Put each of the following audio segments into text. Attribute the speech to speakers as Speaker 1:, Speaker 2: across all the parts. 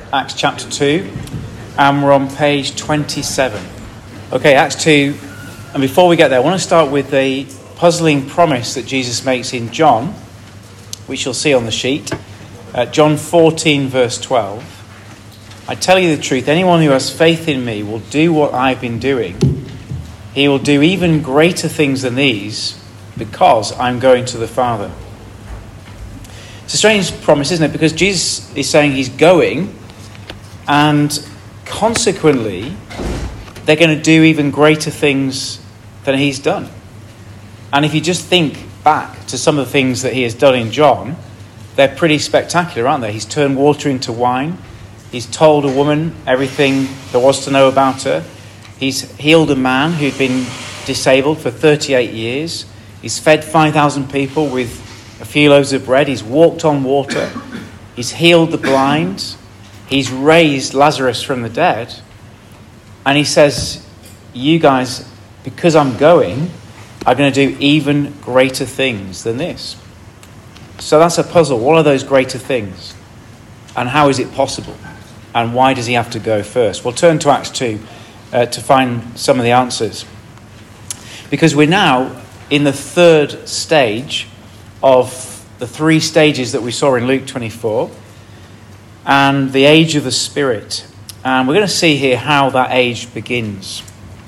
Speaker 1: Acts chapter 2, and we're on page 27. Okay, Acts 2, and before we get there, I want to start with a puzzling promise that Jesus makes in John, which you'll see on the sheet. John 14, verse 12. I tell you the truth, anyone who has faith in me will do what I've been doing. He will do even greater things than these, because I'm going to the Father. It's a strange promise, isn't it? Because Jesus is saying he's going, and consequently, they're going to do even greater things than he's done. And if you just think back to some of the things that he has done in John, they're pretty spectacular, aren't they? He's turned water into wine. He's told a woman everything there was to know about her. He's healed a man who'd been disabled for 38 years. He's fed 5,000 people with a few loaves of bread. He's walked on water. He's healed the blind. He's raised Lazarus from the dead. And he says, you guys, because I'm going, are going to do even greater things than this. So that's a puzzle. What are those greater things? And how is it possible? And why does he have to go first? We'll turn to Acts 2 to find some of the answers. Because we're now in the third stage of the three stages that we saw in Luke 24, and the age of the Spirit. And we're going to see here how that age begins.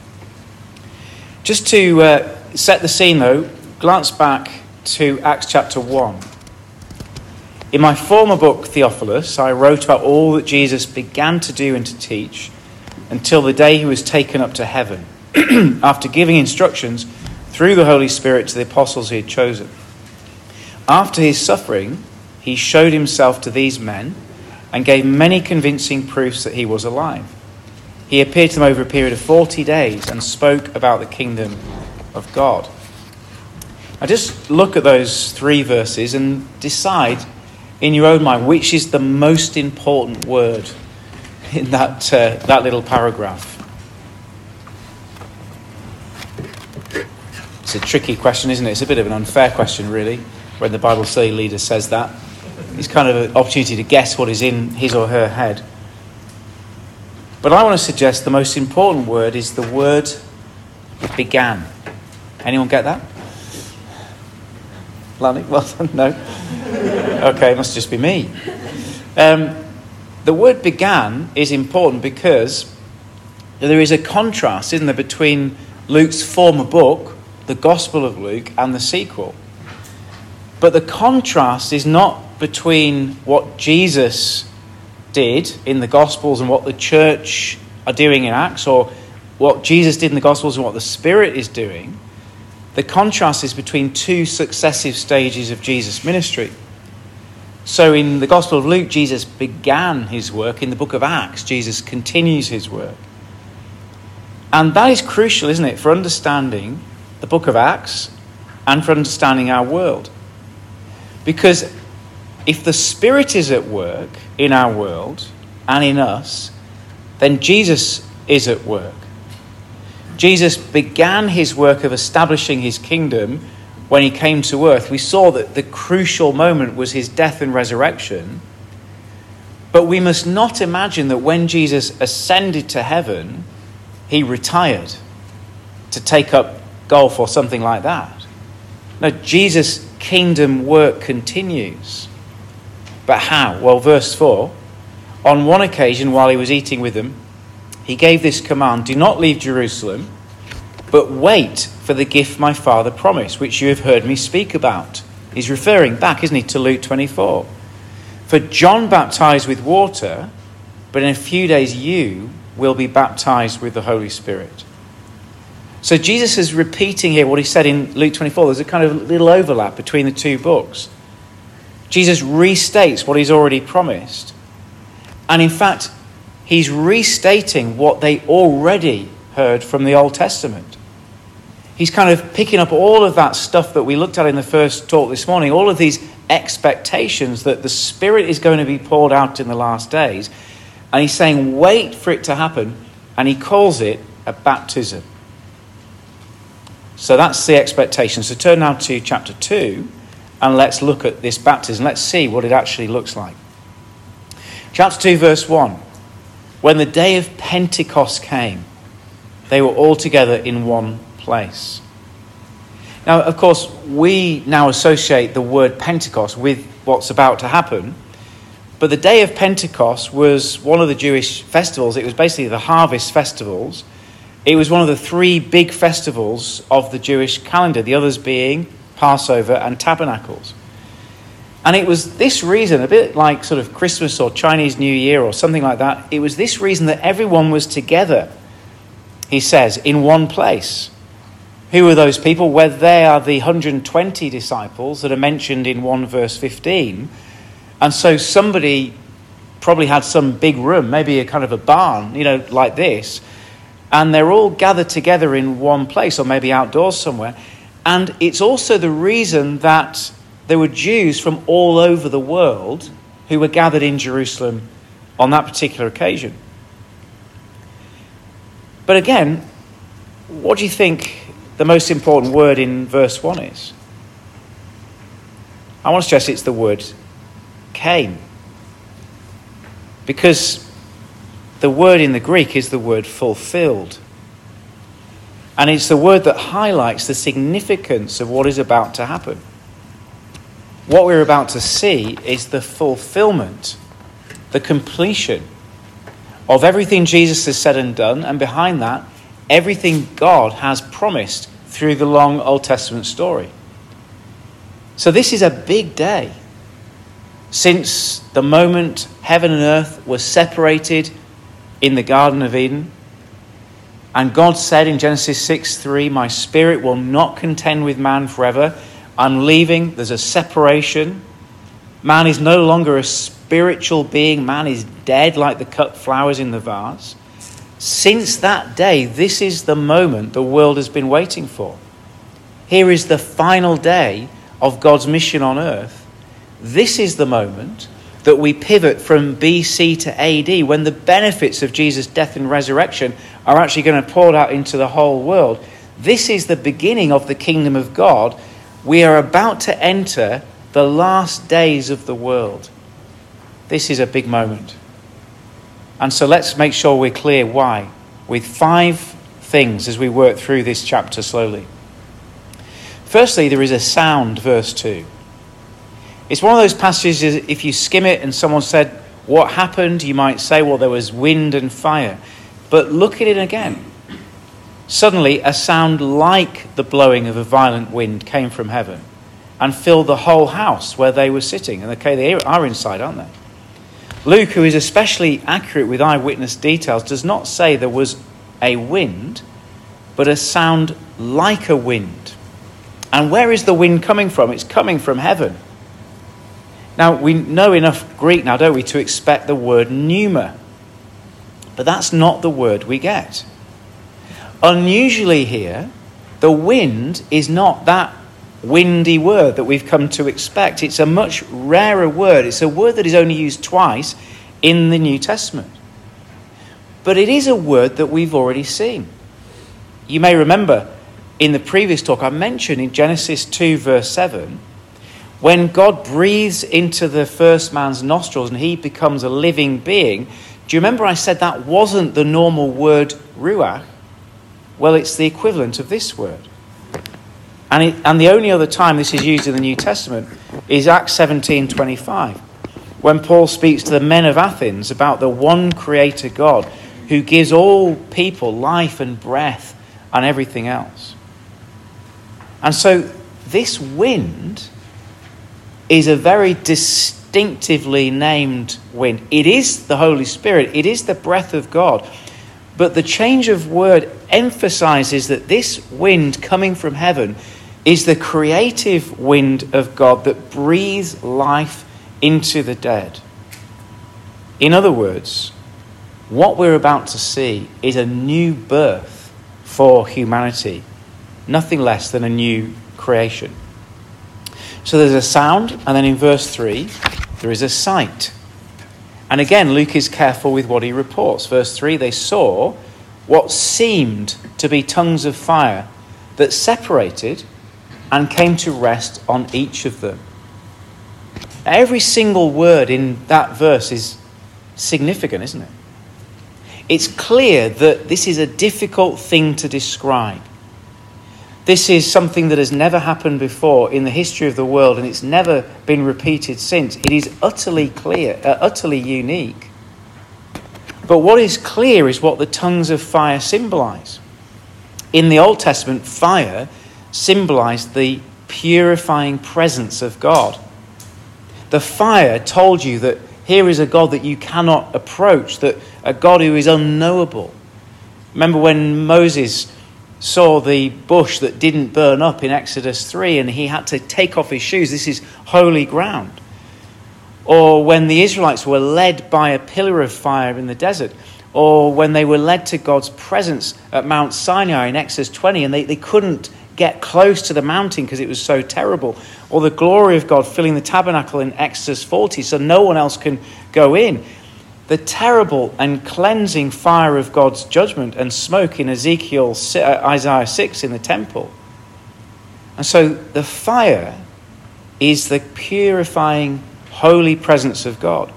Speaker 1: Just to set the scene though, glance back to Acts chapter 1. In my former book, Theophilus, I wrote about all that Jesus began to do and to teach until the day he was taken up to heaven, after giving instructions through the Holy Spirit to the apostles he had chosen. After his suffering, he showed himself to these men and gave many convincing proofs that he was alive. He appeared to them over a period of 40 days and spoke about the kingdom of God. Now just look at those three verses and decide in your own mind which is the most important word in that little paragraph. It's a tricky question, isn't it? It's a bit of an unfair question, really, when the Bible study leader says that. It's kind of an opportunity to guess what is in his or her head. But I want to suggest the most important word is the word began. Anyone get that? Lanny? Well, no. Okay, it must just be me. The word began is important because there is a contrast, isn't there, between Luke's former book, the Gospel of Luke, and the sequel. But the contrast is not between what Jesus did in the Gospels and what the church are doing in Acts, or what Jesus did in the Gospels and what the Spirit is doing. The contrast is between two successive stages of Jesus' ministry. So in the Gospel of Luke, Jesus began his work. In the book of Acts, Jesus continues his work. And that is crucial, isn't it, for understanding the book of Acts and for understanding our world. Because if the Spirit is at work in our world and in us, then Jesus is at work. Jesus began his work of establishing his kingdom when he came to earth. We saw that the crucial moment was his death and resurrection. But we must not imagine that when Jesus ascended to heaven, he retired to take up golf or something like that. No, Jesus' kingdom work continues. But how? Well, verse 4. On one occasion, while he was eating with them, he gave this command: do not leave Jerusalem, but wait for the gift my Father promised, which you have heard me speak about. He's referring back, isn't he, to Luke 24. For John baptized with water, but in a few days you will be baptized with the Holy Spirit. So Jesus is repeating here what he said in Luke 24. There's a kind of little overlap between the two books. Jesus restates what he's already promised. And in fact, he's restating what they already heard from the Old Testament. He's kind of picking up all of that stuff that we looked at in the first talk this morning, all of these expectations that the Spirit is going to be poured out in the last days. And he's saying, wait for it to happen. And he calls it a baptism. So that's the expectation. So turn now to chapter 2 and let's look at this baptism. Let's see what it actually looks like. Chapter 2, verse 1. When the day of Pentecost came, they were all together in one place. Now, of course, we now associate the word Pentecost with what's about to happen. But the day of Pentecost was one of the Jewish festivals. It was basically the harvest festivals. It was one of the three big festivals of the Jewish calendar, the others being Passover and Tabernacles. And it was this reason, a bit like sort of Christmas or Chinese New Year or something like that, it was this reason that everyone was together, he says, in one place. Who are those people? Well, they are the 120 disciples that are mentioned in 1 verse 15. And so somebody probably had some big room, maybe a kind of a barn, like this. And they're all gathered together in one place, or maybe outdoors somewhere. And it's also the reason that there were Jews from all over the world who were gathered in Jerusalem on that particular occasion. But again, what do you think the most important word in verse 1 is? I want to stress it's the word came. Because the word in the Greek is the word fulfilled. And it's the word that highlights the significance of what is about to happen. What we're about to see is the fulfillment, the completion of everything Jesus has said and done, and behind that, everything God has promised through the long Old Testament story. So this is a big day. Since the moment heaven and earth were separated in the Garden of Eden, and God said in Genesis 6:3, my spirit will not contend with man forever. I'm leaving. There's a separation. Man is no longer a spiritual being. Man is dead like the cut flowers in the vase. Since that day, this is the moment the world has been waiting for. Here is the final day of God's mission on earth. This is the moment that we pivot from BC to AD, when the benefits of Jesus' death and resurrection are actually going to pour out into the whole world. This is the beginning of the kingdom of God. We are about to enter the last days of the world. This is a big moment. And so let's make sure we're clear why, with 5 things as we work through this chapter slowly. Firstly, there is a sound, verse 2. It's one of those passages, if you skim it and someone said, what happened? You might say, well, there was wind and fire. But look at it again. Suddenly, a sound like the blowing of a violent wind came from heaven and filled the whole house where they were sitting. And okay, they are inside, aren't they? Luke, who is especially accurate with eyewitness details, does not say there was a wind, but a sound like a wind. And where is the wind coming from? It's coming from heaven. Now, we know enough Greek now, don't we, to expect the word pneuma. But that's not the word we get. Unusually here, the wind is not that windy word that we've come to expect. It's a much rarer word. It's a word that is only used twice in the New Testament. But it is a word that we've already seen. You may remember in the previous talk I mentioned in Genesis 2 verse 7, when God breathes into the first man's nostrils and he becomes a living being. Do you remember I said that wasn't the normal word ruach? Well, it's the equivalent of this word. And the only other time this is used in the New Testament is Acts 17:25, when Paul speaks to the men of Athens about the one creator God who gives all people life and breath and everything else. And so this wind is a very distinctively named wind. It is the Holy Spirit. It is the breath of God. But the change of word emphasizes that this wind coming from heaven is the creative wind of God that breathes life into the dead. In other words, what we're about to see is a new birth for humanity, nothing less than a new creation. So there's a sound, and then in verse 3, there is a sight. And again, Luke is careful with what he reports. Verse 3, they saw what seemed to be tongues of fire that separated and came to rest on each of them. Every single word in that verse is significant, isn't it? It's clear that this is a difficult thing to describe. This is something that has never happened before in the history of the world, and it's never been repeated since. It is utterly clear, utterly unique. But what is clear is what the tongues of fire symbolize. In the Old Testament, fire symbolized the purifying presence of God. The fire told you that here is a God that you cannot approach, that a God who is unknowable. Remember when Moses saw the bush that didn't burn up in Exodus 3 and he had to take off his shoes? This is holy ground. Or when the Israelites were led by a pillar of fire in the desert, or when they were led to God's presence at Mount Sinai in Exodus 20 and they couldn't get close to the mountain because it was so terrible, or the glory of God filling the tabernacle in Exodus 40 so no one else can go in. The terrible and cleansing fire of God's judgment and smoke in Isaiah 6 in the temple. And so the fire is the purifying holy presence of God.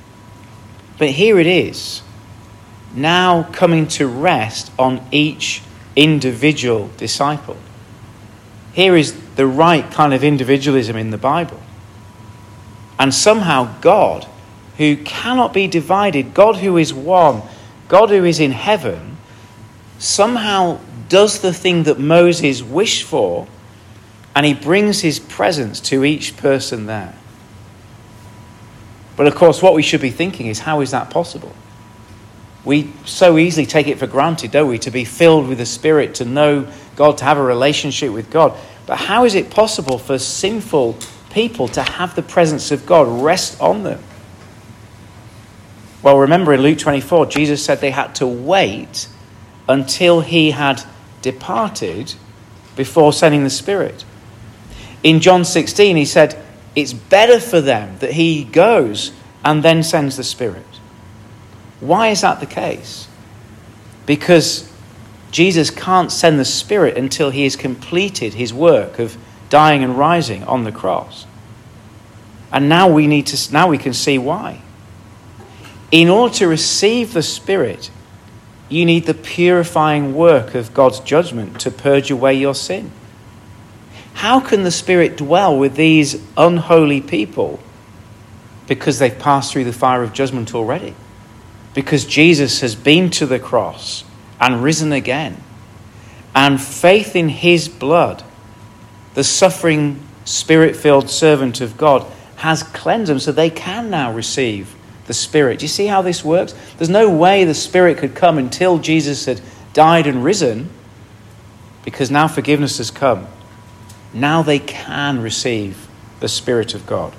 Speaker 1: But here it is, now coming to rest on each individual disciple. Here is the right kind of individualism in the Bible. And somehow God, who cannot be divided, God who is one, God who is in heaven, somehow does the thing that Moses wished for, and he brings his presence to each person there. But of course, what we should be thinking is, how is that possible? We so easily take it for granted, don't we, to be filled with the Spirit, to know God, to have a relationship with God. But how is it possible for sinful people to have the presence of God rest on them? Well, remember in Luke 24, Jesus said they had to wait until he had departed before sending the Spirit. In John 16, he said, it's better for them that he goes and then sends the Spirit. Why is that the case? Because Jesus can't send the Spirit until he has completed his work of dying and rising on the cross. And now we can see why. In order to receive the Spirit, you need the purifying work of God's judgment to purge away your sin. How can the Spirit dwell with these unholy people? Because they've passed through the fire of judgment already. Because Jesus has been to the cross and risen again. And faith in his blood, the suffering Spirit-filled servant of God, has cleansed them so they can now receive the Spirit. Do you see how this works? There's no way the Spirit could come until Jesus had died and risen, because now forgiveness has come. Now they can receive the Spirit of God.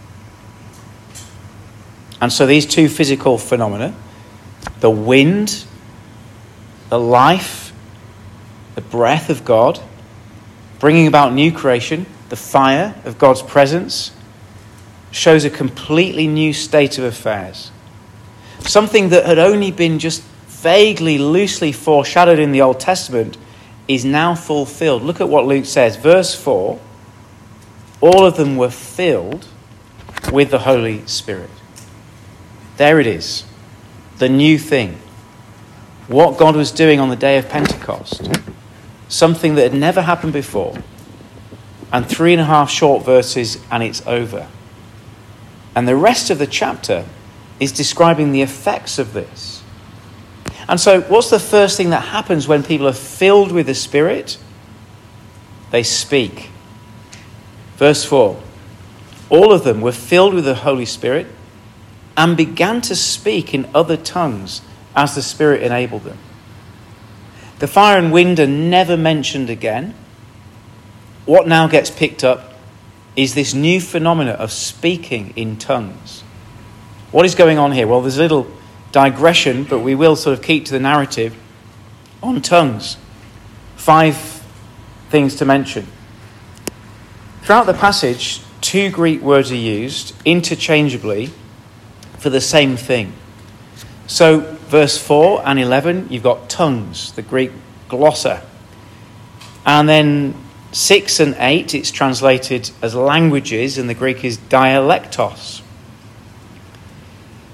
Speaker 1: And so these two physical phenomena, the wind, the life, the breath of God, bringing about new creation, the fire of God's presence, shows a completely new state of affairs. Something that had only been just vaguely, loosely foreshadowed in the Old Testament is now fulfilled. Look at what Luke says. Verse 4, all of them were filled with the Holy Spirit. There it is. The new thing. What God was doing on the day of Pentecost. Something that had never happened before. And 3.5 short verses and it's over. And the rest of the chapter is describing the effects of this. And so what's the first thing that happens when people are filled with the Spirit? They speak. Verse 4. All of them were filled with the Holy Spirit and began to speak in other tongues as the Spirit enabled them. The fire and wind are never mentioned again. What now gets picked up is this new phenomena of speaking in tongues. What is going on here? Well, there's a little digression, but we will sort of keep to the narrative on tongues. 5 things to mention. Throughout the passage, 2 Greek words are used interchangeably for the same thing. So, verse 4 and 11, you've got tongues, the Greek glossa. And then 6 and 8, it's translated as languages, and the Greek is dialectos.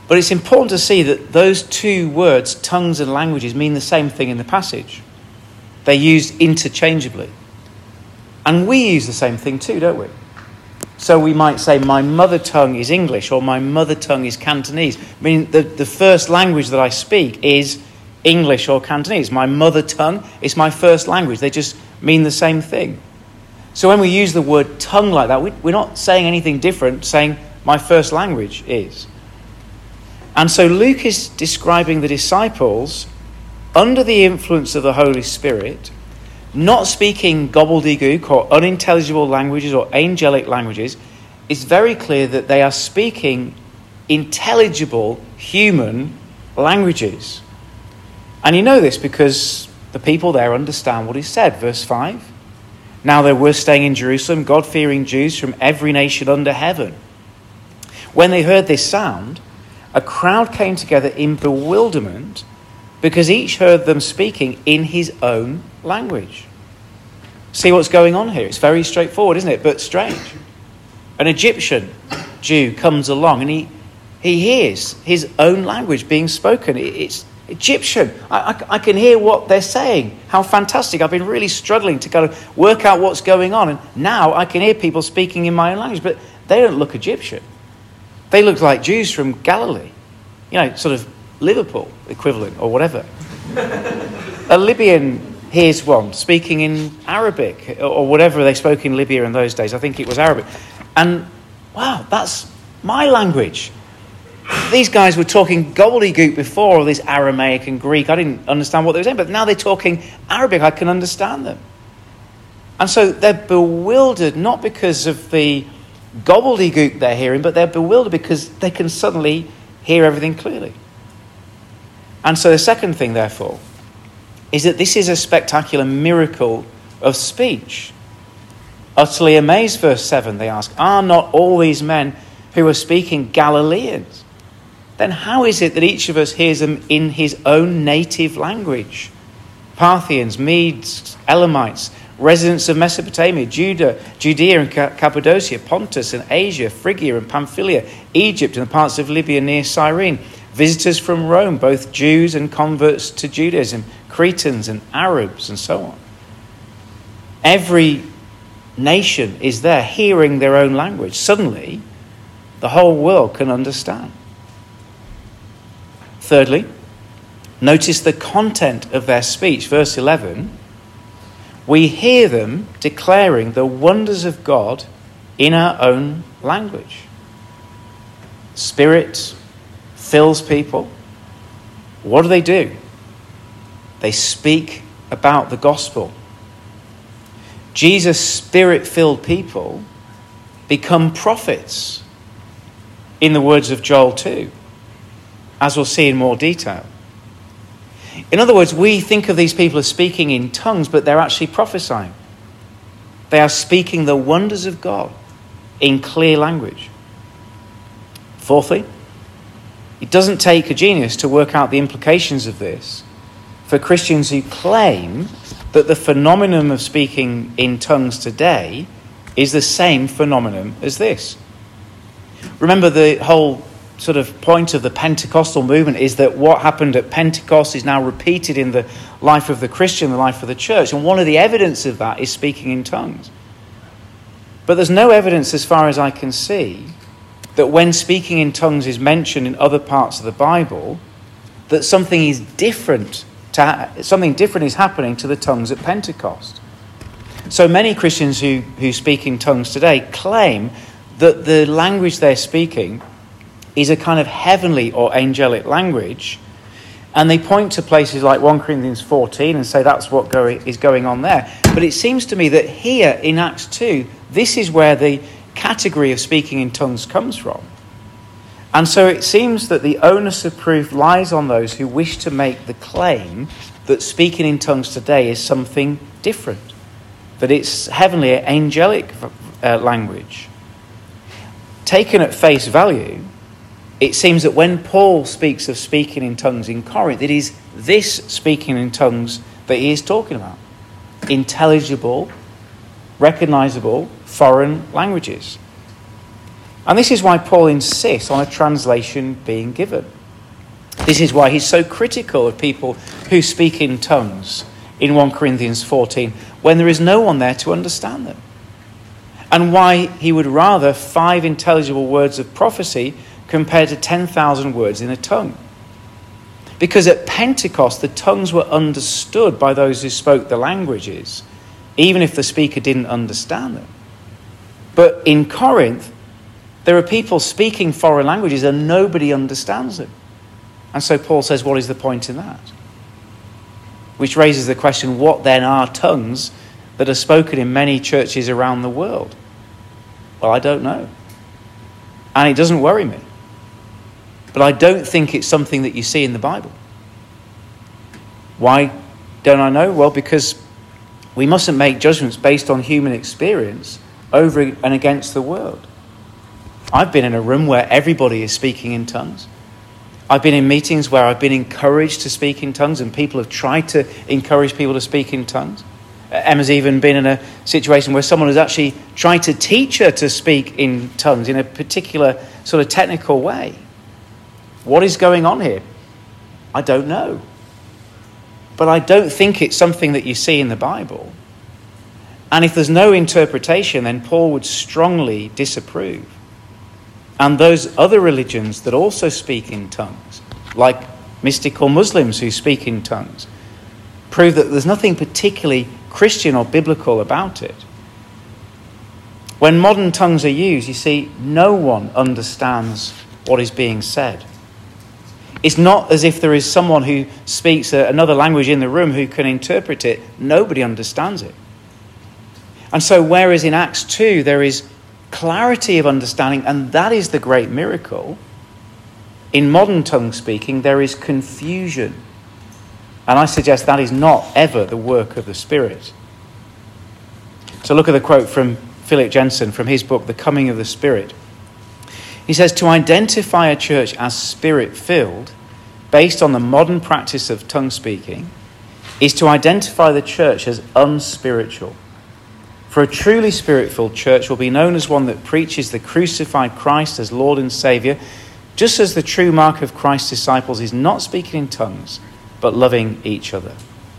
Speaker 1: But it's important to see that those two words, tongues and languages, mean the same thing in the passage. They're used interchangeably. And we use the same thing too, don't we? So we might say, my mother tongue is English, or my mother tongue is Cantonese. Meaning the first language that I speak is English or Cantonese. My mother tongue is my first language. They just mean the same thing. So when we use the word tongue like that, we're not saying anything different, saying my first language is. And so Luke is describing the disciples under the influence of the Holy Spirit, not speaking gobbledygook or unintelligible languages or angelic languages. It's very clear that they are speaking intelligible human languages. And you know this because the people there understand what is said. Verse 5. Now there were staying in Jerusalem God-fearing Jews from every nation under heaven. When they heard this sound, a crowd came together in bewilderment because each heard them speaking in his own language. See what's going on here? It's very straightforward, isn't it? But strange. An Egyptian Jew comes along and he hears his own language being spoken. It's Egyptian. I can hear what they're saying. How fantastic. I've been really struggling to kind of work out what's going on. And now I can hear people speaking in my own language. But they don't look Egyptian. They look like Jews from Galilee. You know, sort of Liverpool equivalent or whatever. A Libyan hears one speaking in Arabic or whatever they spoke in Libya in those days. I think it was Arabic. And wow, that's my language. These guys were talking gobbledygook before, all this Aramaic and Greek. I didn't understand what they were saying, but now they're talking Arabic. I can understand them. And so they're bewildered, not because of the gobbledygook they're hearing, but they're bewildered because they can suddenly hear everything clearly. And so the second thing, therefore, is that this is a spectacular miracle of speech. Utterly amazed, verse 7, they ask, are not all these men who are speaking Galileans? Then how is it that each of us hears them in his own native language? Parthians, Medes, Elamites, residents of Mesopotamia, Judea and Cappadocia, Pontus and Asia, Phrygia and Pamphylia, Egypt and the parts of Libya near Cyrene, visitors from Rome, both Jews and converts to Judaism, Cretans and Arabs, and so on. Every nation is there hearing their own language. Suddenly, the whole world can understand. Thirdly, notice the content of their speech. Verse 11, we hear them declaring the wonders of God in our own language. Spirit fills people. What do? They speak about the gospel. Jesus' Spirit-filled people become prophets, in the words of Joel 2, as we'll see in more detail. In other words, we think of these people as speaking in tongues, but they're actually prophesying. They are speaking the wonders of God in clear language. Fourthly, it doesn't take a genius to work out the implications of this for Christians who claim that the phenomenon of speaking in tongues today is the same phenomenon as this. Remember, the whole sort of point of the Pentecostal movement is that what happened at Pentecost is now repeated in the life of the Christian, the life of the church. And one of the evidence of that is speaking in tongues. But there's no evidence, as far as I can see, that when speaking in tongues is mentioned in other parts of the Bible, that something different is happening to the tongues at Pentecost. So many Christians who speak in tongues today claim that the language they're speaking is a kind of heavenly or angelic language, and they point to places like 1 Corinthians 14 and say that's what is going on there. But it seems to me that here in Acts 2, this is where the category of speaking in tongues comes from. And so it seems that the onus of proof lies on those who wish to make the claim that speaking in tongues today is something different, that it's heavenly, angelic language. Taken at face value, it seems that when Paul speaks of speaking in tongues in Corinth, it is this speaking in tongues that he is talking about. Intelligible, recognizable foreign languages. And this is why Paul insists on a translation being given. This is why he's so critical of people who speak in tongues in 1 Corinthians 14 when there is no one there to understand them. And why he would rather 5 intelligible words of prophecy compared to 10,000 words in a tongue. Because at Pentecost, the tongues were understood by those who spoke the languages, even if the speaker didn't understand them. But in Corinth, there are people speaking foreign languages and nobody understands them. And so Paul says, what is the point in that? Which raises the question, what then are tongues that are spoken in many churches around the world? Well, I don't know. And it doesn't worry me. But I don't think it's something that you see in the Bible. Why don't I know? Well, because we mustn't make judgments based on human experience over and against the world. I've been in a room where everybody is speaking in tongues. I've been in meetings where I've been encouraged to speak in tongues and people have tried to encourage people to speak in tongues. Emma's even been in a situation where someone has actually tried to teach her to speak in tongues in a particular sort of technical way. What is going on here? I don't know. But I don't think it's something that you see in the Bible. And if there's no interpretation, then Paul would strongly disapprove. And those other religions that also speak in tongues, like mystical Muslims who speak in tongues, prove that there's nothing particularly Christian or biblical about it. When modern tongues are used, you see, no one understands what is being said. It's not as if there is someone who speaks another language in the room who can interpret it. Nobody understands it. And so whereas in Acts 2 there is clarity of understanding, and that is the great miracle, in modern tongue speaking there is confusion. And I suggest that is not ever the work of the Spirit. So look at the quote from Philip Jensen from his book, The Coming of the Spirit. He says, to identify a church as Spirit-filled, based on the modern practice of tongue speaking, is to identify the church as unspiritual. For a truly Spirit-filled church will be known as one that preaches the crucified Christ as Lord and Saviour, just as the true mark of Christ's disciples is not speaking in tongues, but loving each other.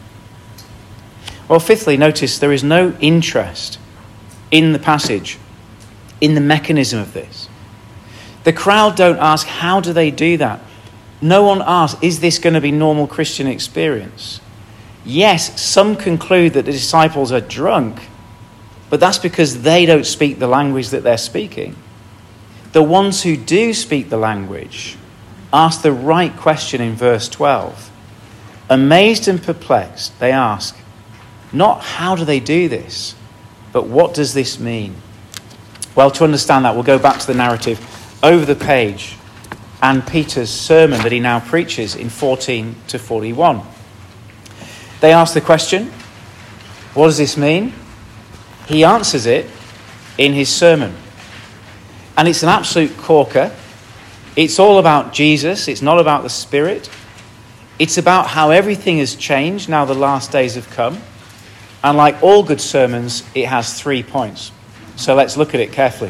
Speaker 1: Well, fifthly, notice there is no interest in the passage, in the mechanism of this. The crowd don't ask, how do they do that? No one asks, is this going to be normal Christian experience? Yes, some conclude that the disciples are drunk, but that's because they don't speak the language that they're speaking. The ones who do speak the language ask the right question in verse 12. Amazed and perplexed, they ask, not how do they do this, but what does this mean? Well, to understand that, we'll go back to the narrative over the page and Peter's sermon that he now preaches in 14 to 41. They ask the question, what does this mean? He answers it in his sermon. And it's an absolute corker. It's all about Jesus. It's not about the Spirit. It's about how everything has changed now the last days have come. And like all good sermons, it has 3 points. So let's look at it carefully.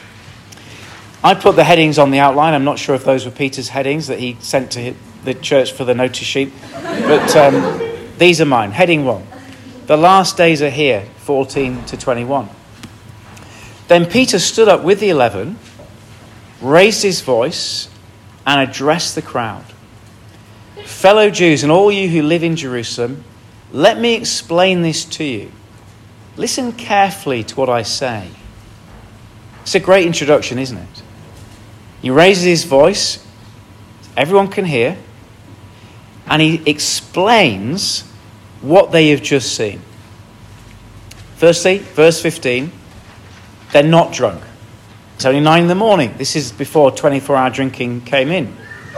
Speaker 1: I put the headings on the outline. I'm not sure if those were Peter's headings that he sent to the church for the notice sheet. But these are mine. Heading 1. The last days are here, 14 to 21. Then Peter stood up with the 11, raised his voice, and addressed the crowd. Fellow Jews and all you who live in Jerusalem, let me explain this to you. Listen carefully to what I say. It's a great introduction, isn't it? He raises his voice, everyone can hear, and he explains what they have just seen. Firstly, verse 15, they're not drunk. It's only 9 a.m. This is before 24-hour drinking came in.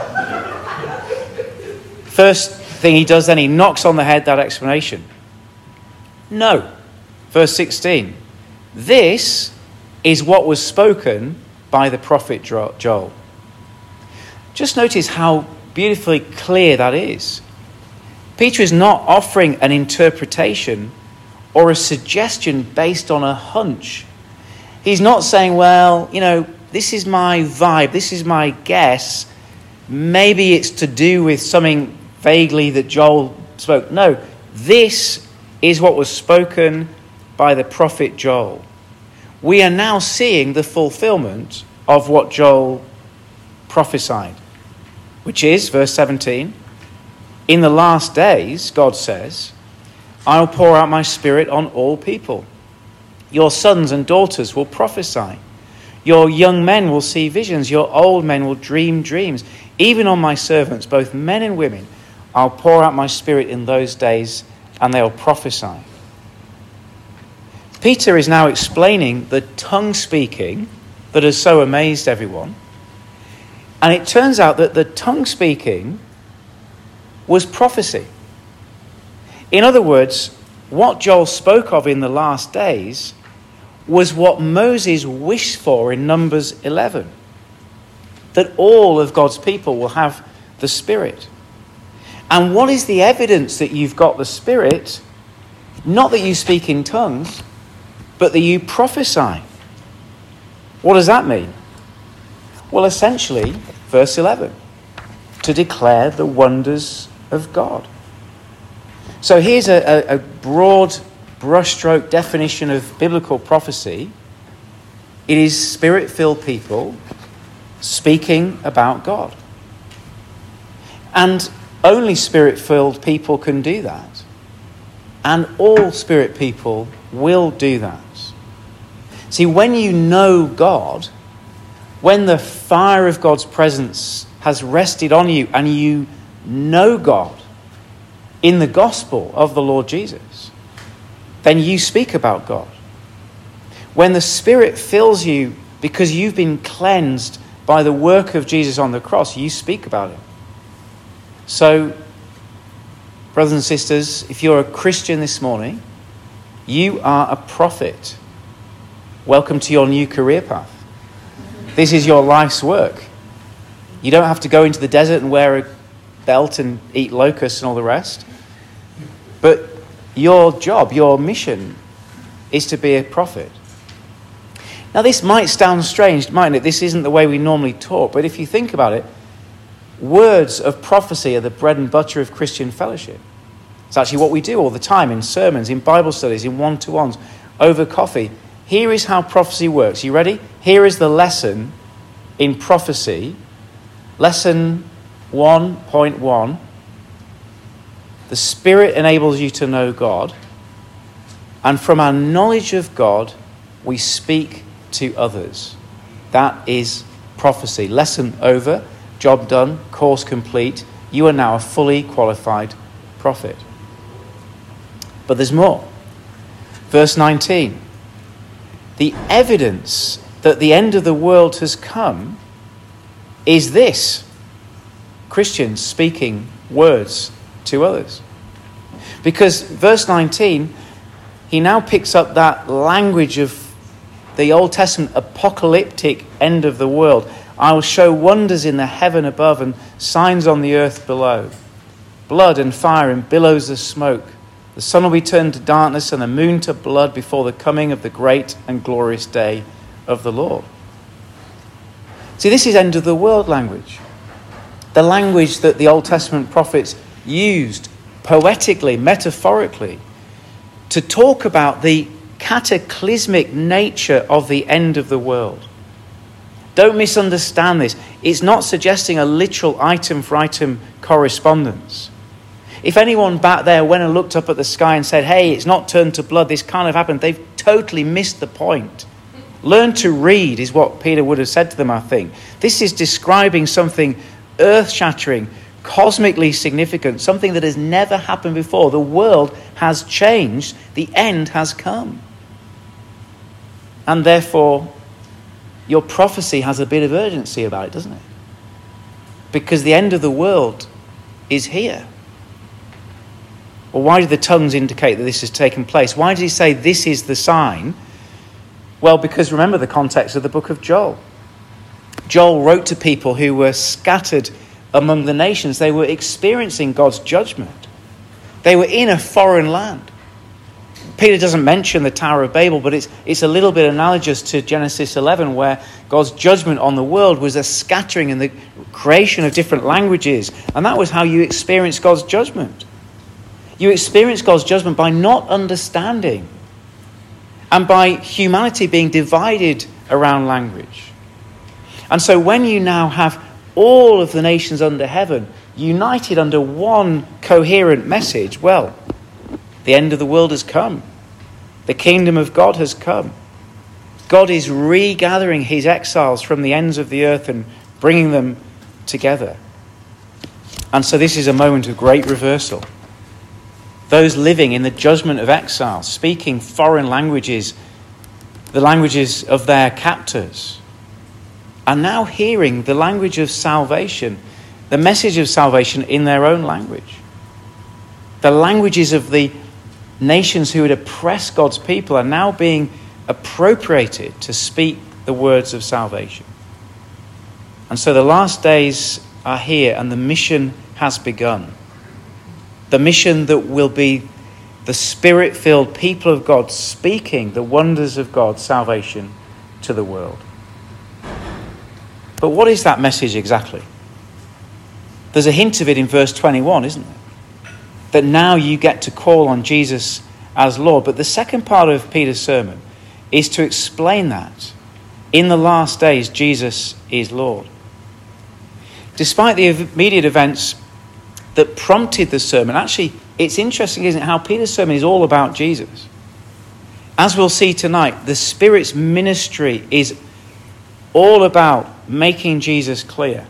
Speaker 1: First thing he does then, he knocks on the head that explanation. No. Verse 16, this is what was spoken by the prophet Joel. Just notice how beautifully clear that is. Peter is not offering an interpretation or a suggestion based on a hunch. He's not saying, well, this is my vibe, this is my guess. Maybe it's to do with something vaguely that Joel spoke. No, this is what was spoken by the prophet Joel. We are now seeing the fulfillment of what Joel prophesied, which is, verse 17, in the last days, God says, I will pour out my spirit on all people. Your sons and daughters will prophesy. Your young men will see visions. Your old men will dream dreams. Even on my servants, both men and women, I'll pour out my spirit in those days, and they'll prophesy. Peter is now explaining the tongue speaking that has so amazed everyone. And it turns out that the tongue speaking was prophecy. In other words, what Joel spoke of in the last days was what Moses wished for in Numbers 11. That all of God's people will have the Spirit. And what is the evidence that you've got the Spirit? Not that you speak in tongues, but that you prophesy. What does that mean? Well, essentially, verse 11, to declare the wonders of God. So here's a broad brushstroke definition of biblical prophecy. It is Spirit-filled people speaking about God. And only Spirit-filled people can do that. And all Spirit people will do that. See, when you know God, when the fire of God's presence has rested on you and you know God in the gospel of the Lord Jesus, then you speak about God. When the Spirit fills you because you've been cleansed by the work of Jesus on the cross, you speak about Him. So, brothers and sisters, if you're a Christian this morning, you are a prophet. Welcome to your new career path. This is your life's work. You don't have to go into the desert and wear a belt and eat locusts and all the rest. But your job, your mission, is to be a prophet. Now, this might sound strange, mightn't it? This isn't the way we normally talk. But if you think about it, words of prophecy are the bread and butter of Christian fellowship. It's actually what we do all the time in sermons, in Bible studies, in one-to-ones, over coffee. Here is how prophecy works. You ready? Here is the lesson in prophecy. Lesson 1.1. The Spirit enables you to know God. And from our knowledge of God, we speak to others. That is prophecy. Lesson over. Job done. Course complete. You are now a fully qualified prophet. But there's more. Verse 19. The evidence that the end of the world has come is this: Christians speaking words to others. Because verse 19, he now picks up that language of the Old Testament apocalyptic end of the world. I will show wonders in the heaven above and signs on the earth below. Blood and fire and billows of smoke. The sun will be turned to darkness and the moon to blood before the coming of the great and glorious day of the Lord. See, this is end of the world language. The language that the Old Testament prophets used poetically, metaphorically, to talk about the cataclysmic nature of the end of the world. Don't misunderstand this. It's not suggesting a literal item for item correspondence. If anyone back there went and looked up at the sky and said, hey, it's not turned to blood, this can't have happened, they've totally missed the point. Learn to read is what Peter would have said to them, I think. This is describing something earth-shattering, cosmically significant, something that has never happened before. The world has changed. The end has come. And therefore, your prophecy has a bit of urgency about it, doesn't it? Because the end of the world is here. Well, why do the tongues indicate that this has taken place? Why does he say this is the sign? Well, because remember the context of the book of Joel. Joel wrote to people who were scattered among the nations. They were experiencing God's judgment. They were in a foreign land. Peter doesn't mention the Tower of Babel, but it's a little bit analogous to Genesis 11, where God's judgment on the world was a scattering and the creation of different languages. And that was how you experience God's judgment. You experience God's judgment by not understanding and by humanity being divided around language. And so when you now have all of the nations under heaven united under one coherent message, well, the end of the world has come. The kingdom of God has come. God is regathering his exiles from the ends of the earth and bringing them together. And so this is a moment of great reversal. Those living in the judgment of exile, speaking foreign languages, the languages of their captors, are now hearing the language of salvation, the message of salvation in their own language. The languages of the nations who had oppressed God's people are now being appropriated to speak the words of salvation. And so the last days are here and the mission has begun. The mission that will be the Spirit-filled people of God speaking the wonders of God's salvation to the world. But what is that message exactly? There's a hint of it in verse 21, isn't there? That now you get to call on Jesus as Lord. But the second part of Peter's sermon is to explain that. In the last days, Jesus is Lord. Despite the immediate events that prompted the sermon, actually, it's interesting, isn't it, how Peter's sermon is all about Jesus. As we'll see tonight, the Spirit's ministry is all about making Jesus clear.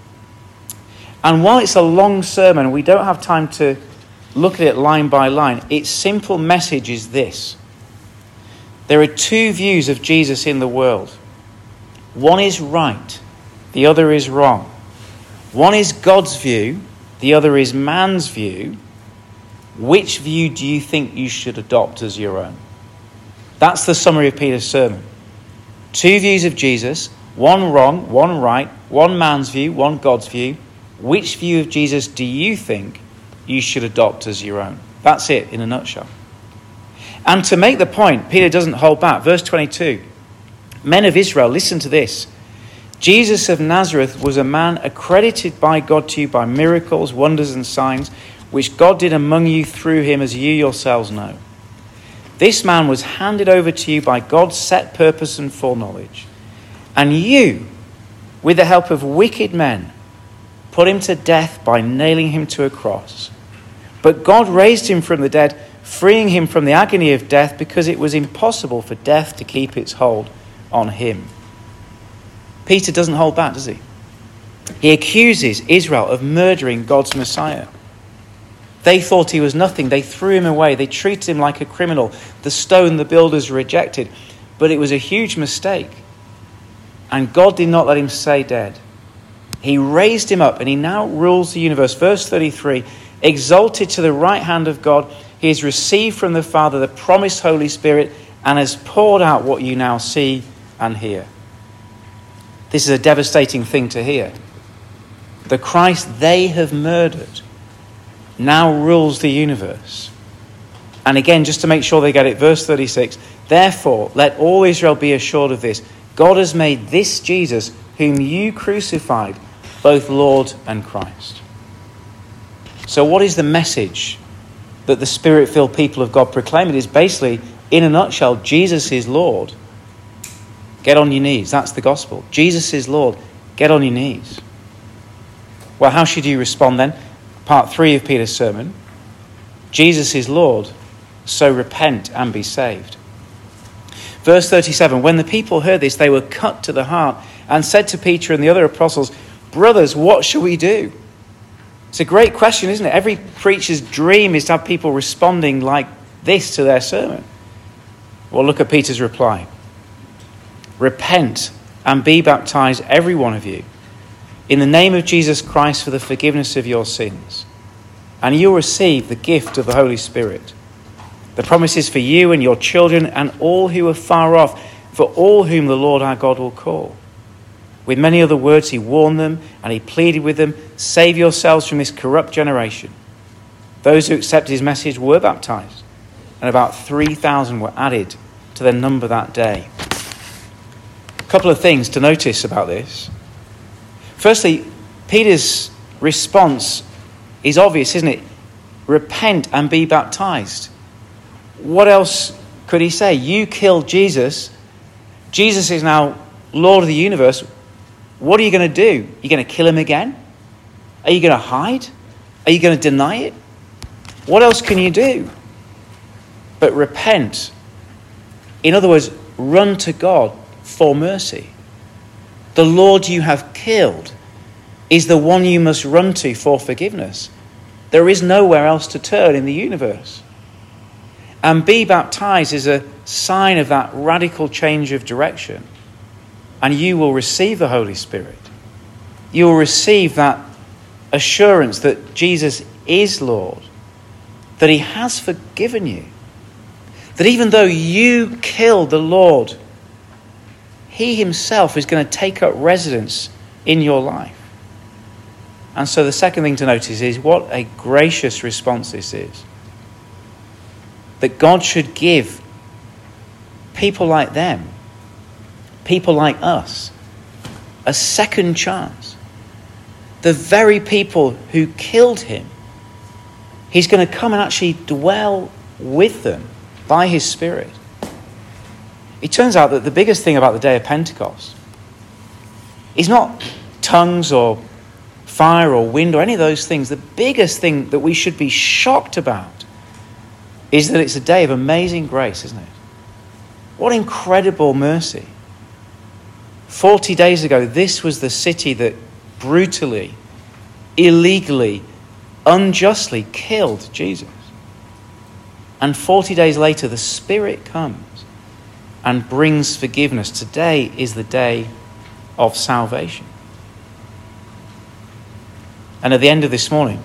Speaker 1: And while it's a long sermon, we don't have time to look at it line by line. Its simple message is this. There are two views of Jesus in the world. One is right, the other is wrong. One is God's view, the other is man's view. Which view do you think you should adopt as your own? That's the summary of Peter's sermon. Two views of Jesus, one wrong, one right, one man's view, one God's view. Which view of Jesus do you think you should adopt as your own? That's it in a nutshell. And to make the point, Peter doesn't hold back. Verse 22. Men of Israel, listen to this. Jesus of Nazareth was a man accredited by God to you by miracles, wonders and signs, which God did among you through him, as you yourselves know. This man was handed over to you by God's set purpose and foreknowledge. And you, with the help of wicked men, put him to death by nailing him to a cross. But God raised him from the dead, freeing him from the agony of death, because it was impossible for death to keep its hold on him. Peter doesn't hold back, does he? He accuses Israel of murdering God's Messiah. They thought he was nothing. They threw him away. They treated him like a criminal. The stone the builders rejected. But it was a huge mistake. And God did not let him stay dead. He raised him up and he now rules the universe. Verse 33, exalted to the right hand of God, he has received from the Father the promised Holy Spirit and has poured out what you now see and hear. This is a devastating thing to hear. The Christ they have murdered now rules the universe. And again, just to make sure they get it, verse 36, therefore, let all Israel be assured of this. God has made this Jesus, whom you crucified, both Lord and Christ. So what is the message that the Spirit-filled people of God proclaim? It is basically, in a nutshell, Jesus is Lord. Get on your knees. That's the gospel. Jesus is Lord. Get on your knees. Well, how should you respond then? Part 3 of Peter's sermon. Jesus is Lord, so repent and be saved. Verse 37, when the people heard this, they were cut to the heart and said to Peter and the other apostles, brothers, what shall we do? It's a great question, isn't it? Every preacher's dream is to have people responding like this to their sermon. Well, look at Peter's reply. Repent and be baptized, every one of you, in the name of Jesus Christ for the forgiveness of your sins. And you'll receive the gift of the Holy Spirit. The promise is for you and your children and all who are far off, for all whom the Lord our God will call. With many other words he warned them and he pleaded with them, save yourselves from this corrupt generation. Those who accepted his message were baptized. and about 3,000 were added to their number that day. A couple of things to notice about this. Firstly, Peter's response is obvious, isn't it? Repent and be baptized. What else could he say? You killed Jesus. Jesus is now Lord of the universe. What are you going to do? Are you going to kill him again? Are you going to hide? Are you going to deny it? What else can you do? But repent. In other words, run to God for mercy. The Lord you have killed is the one you must run to for forgiveness. There is nowhere else to turn in the universe. And be baptized is a sign of that radical change of direction. And you will receive the Holy Spirit. You will receive that assurance that Jesus is Lord, that he has forgiven you, that even though you killed the Lord, he himself is going to take up residence in your life. And so the second thing to notice is what a gracious response this is. That God should give people like them, people like us, a second chance. The very people who killed him, he's going to come and actually dwell with them by his Spirit. It turns out that the biggest thing about the day of Pentecost is not tongues or fire or wind or any of those things. The biggest thing that we should be shocked about is that it's a day of amazing grace, isn't it? What incredible mercy. 40 days ago, this was the city that brutally, illegally, unjustly killed Jesus. And 40 days later, the Spirit comes and brings forgiveness. Today is the day of salvation. And at the end of this morning,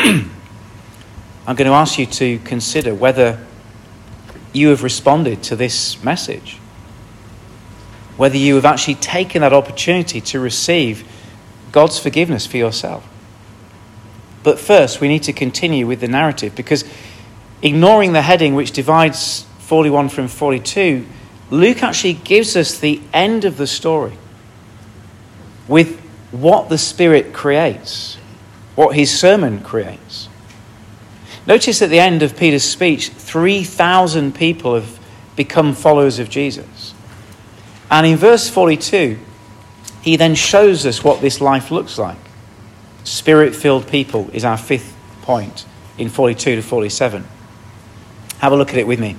Speaker 1: I'm going to ask you to consider whether you have responded to this message. Whether you have actually taken that opportunity to receive God's forgiveness for yourself. But first, we need to continue with the narrative, because ignoring the heading which divides 41 from 42, Luke actually gives us the end of the story with what the Spirit creates, what his sermon creates. Notice at the end of Peter's speech, 3,000 people have become followers of Jesus. And in verse 42, he then shows us what this life looks like. Spirit-filled people is our fifth point in 42 to 47. Have a look at it with me.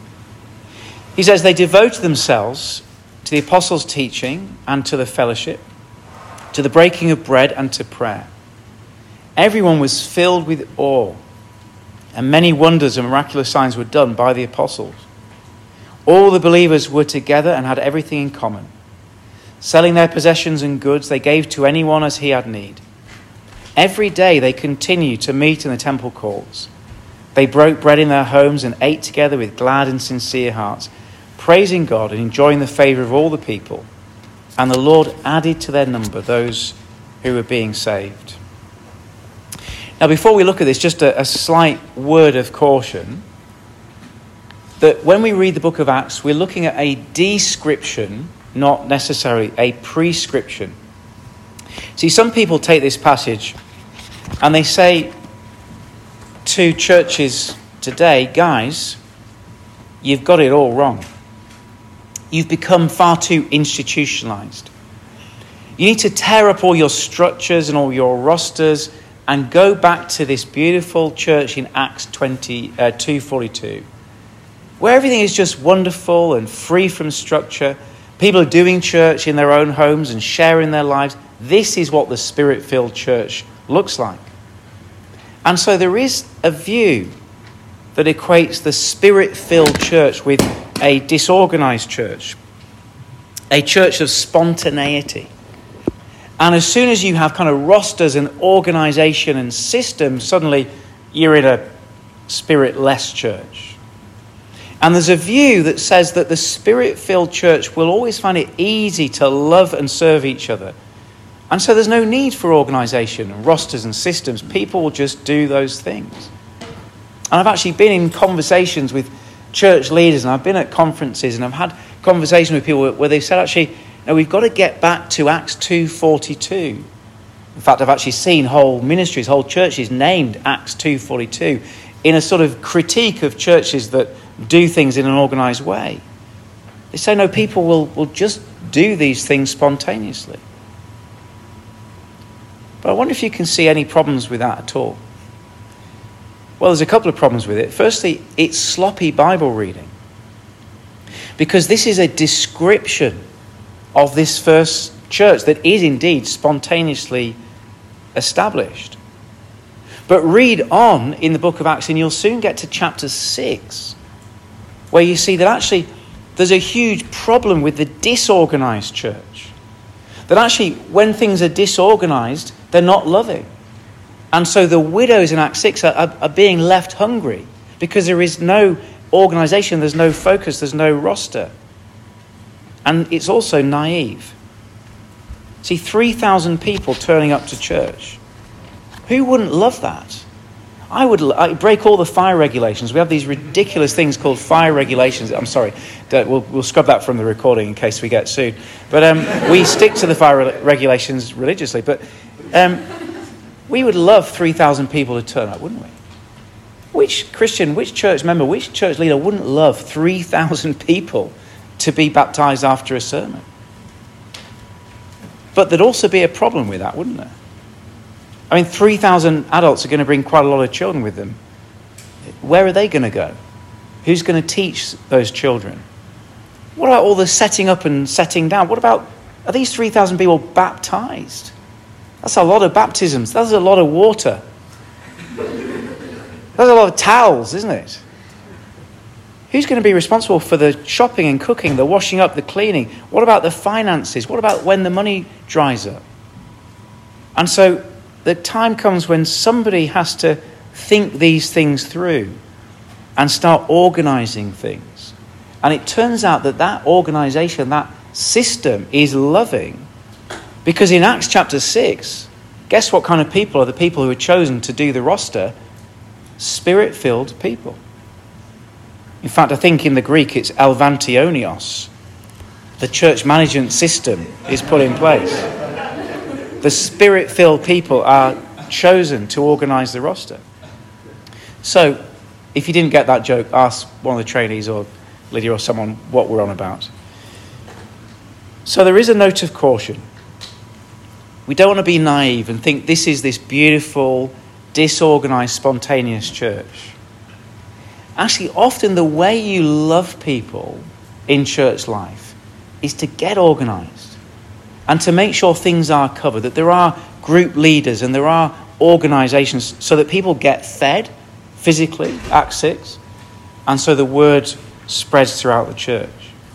Speaker 1: He says, they devoted themselves to the apostles' teaching and to the fellowship, to the breaking of bread and to prayer. Everyone was filled with awe, and many wonders and miraculous signs were done by the apostles. All the believers were together and had everything in common. Selling their possessions and goods, they gave to anyone as he had need. Every day they continued to meet in the temple courts. They broke bread in their homes and ate together with glad and sincere hearts, praising God and enjoying the favour of all the people. And the Lord added to their number those who were being saved. Now, before we look at this, just a slight word of caution. That when we read the book of Acts, we're looking at a description, not necessarily a prescription. See, some people take this passage and they say to churches today, guys, you've got it all wrong. You've become far too institutionalized. You need to tear up all your structures and all your rosters and go back to this beautiful church in Acts 2:42. Where everything is just wonderful and free from structure. People are doing church in their own homes and sharing their lives. This is what the Spirit-filled church looks like. And so there is a view that equates the Spirit-filled church with a disorganized church. A church of spontaneity. And as soon as you have kind of rosters and organization and systems, suddenly you're in a Spirit-less church. And there's a view that says that the Spirit-filled church will always find it easy to love and serve each other. And so there's no need for organisation and rosters and systems. People will just do those things. And I've actually been in conversations with church leaders, and I've been at conferences, and I've had conversations with people where they've said, actually, no, we've got to get back to Acts 2:42. In fact, I've actually seen whole ministries, whole churches named Acts 2:42 in a sort of critique of churches that do things in an organised way. They say, no, people will just do these things spontaneously. But I wonder if you can see any problems with that at all. Well, there's a couple of problems with it. Firstly, it's sloppy Bible reading. Because this is a description of this first church that is indeed spontaneously established. But read on in the book of Acts and you'll soon get to chapter 6, where you see that actually there's a huge problem with the disorganized church. That actually when things are disorganized, they're not loving. And so the widows in Acts 6 are being left hungry because there is no organization, there's no focus, there's no roster. And it's also naive. See, 3,000 people turning up to church. Who wouldn't love that? I'd break all the fire regulations. We have these ridiculous things called fire regulations. I'm sorry, we'll scrub that from the recording in case we get sued. But we stick to the fire regulations religiously. But we would love 3,000 people to turn up, wouldn't we? Which Christian, which church member, which church leader wouldn't love 3,000 people to be baptized after a sermon? But there'd also be a problem with that, wouldn't there? I mean, 3,000 adults are going to bring quite a lot of children with them. Where are they going to go? Who's going to teach those children? What about all the setting up and setting down? What about, are these 3,000 people baptized? That's a lot of baptisms. That's a lot of water. That's a lot of towels, isn't it? Who's going to be responsible for the shopping and cooking, the washing up, the cleaning? What about the finances? What about when the money dries up? And so the time comes when somebody has to think these things through and start organising things. And it turns out that organisation, that system is loving. Because in Acts chapter 6, guess what kind of people are the people who are chosen to do the roster? Spirit-filled people. In fact, I think in the Greek it's Alvantionios. The church management system is put in place. The Spirit-filled people are chosen to organise the roster. So, if you didn't get that joke, ask one of the trainees or Lydia or someone what we're on about. So there is a note of caution. We don't want to be naive and think this is this beautiful, disorganised, spontaneous church. Actually, often the way you love people in church life is to get organised and to make sure things are covered, that there are group leaders and there are organisations so that people get fed physically, Acts 6, and so the word spreads throughout the church.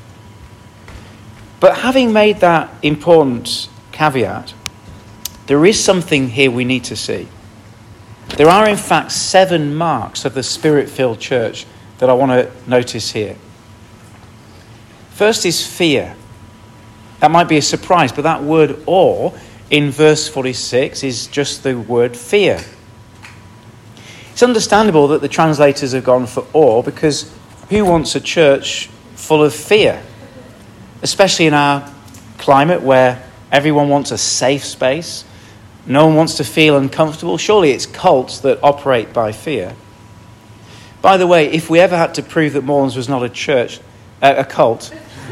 Speaker 1: But having made that important caveat, there is something here we need to see. There are, in fact, 7 marks of the Spirit-filled church that I want to notice here. First is fear. That might be a surprise, but that word awe in verse 46 is just the word fear. It's understandable that the translators have gone for awe because who wants a church full of fear? Especially in our climate where everyone wants a safe space. No one wants to feel uncomfortable. Surely it's cults that operate by fear. By the way, if we ever had to prove that Moorlands was not a cult,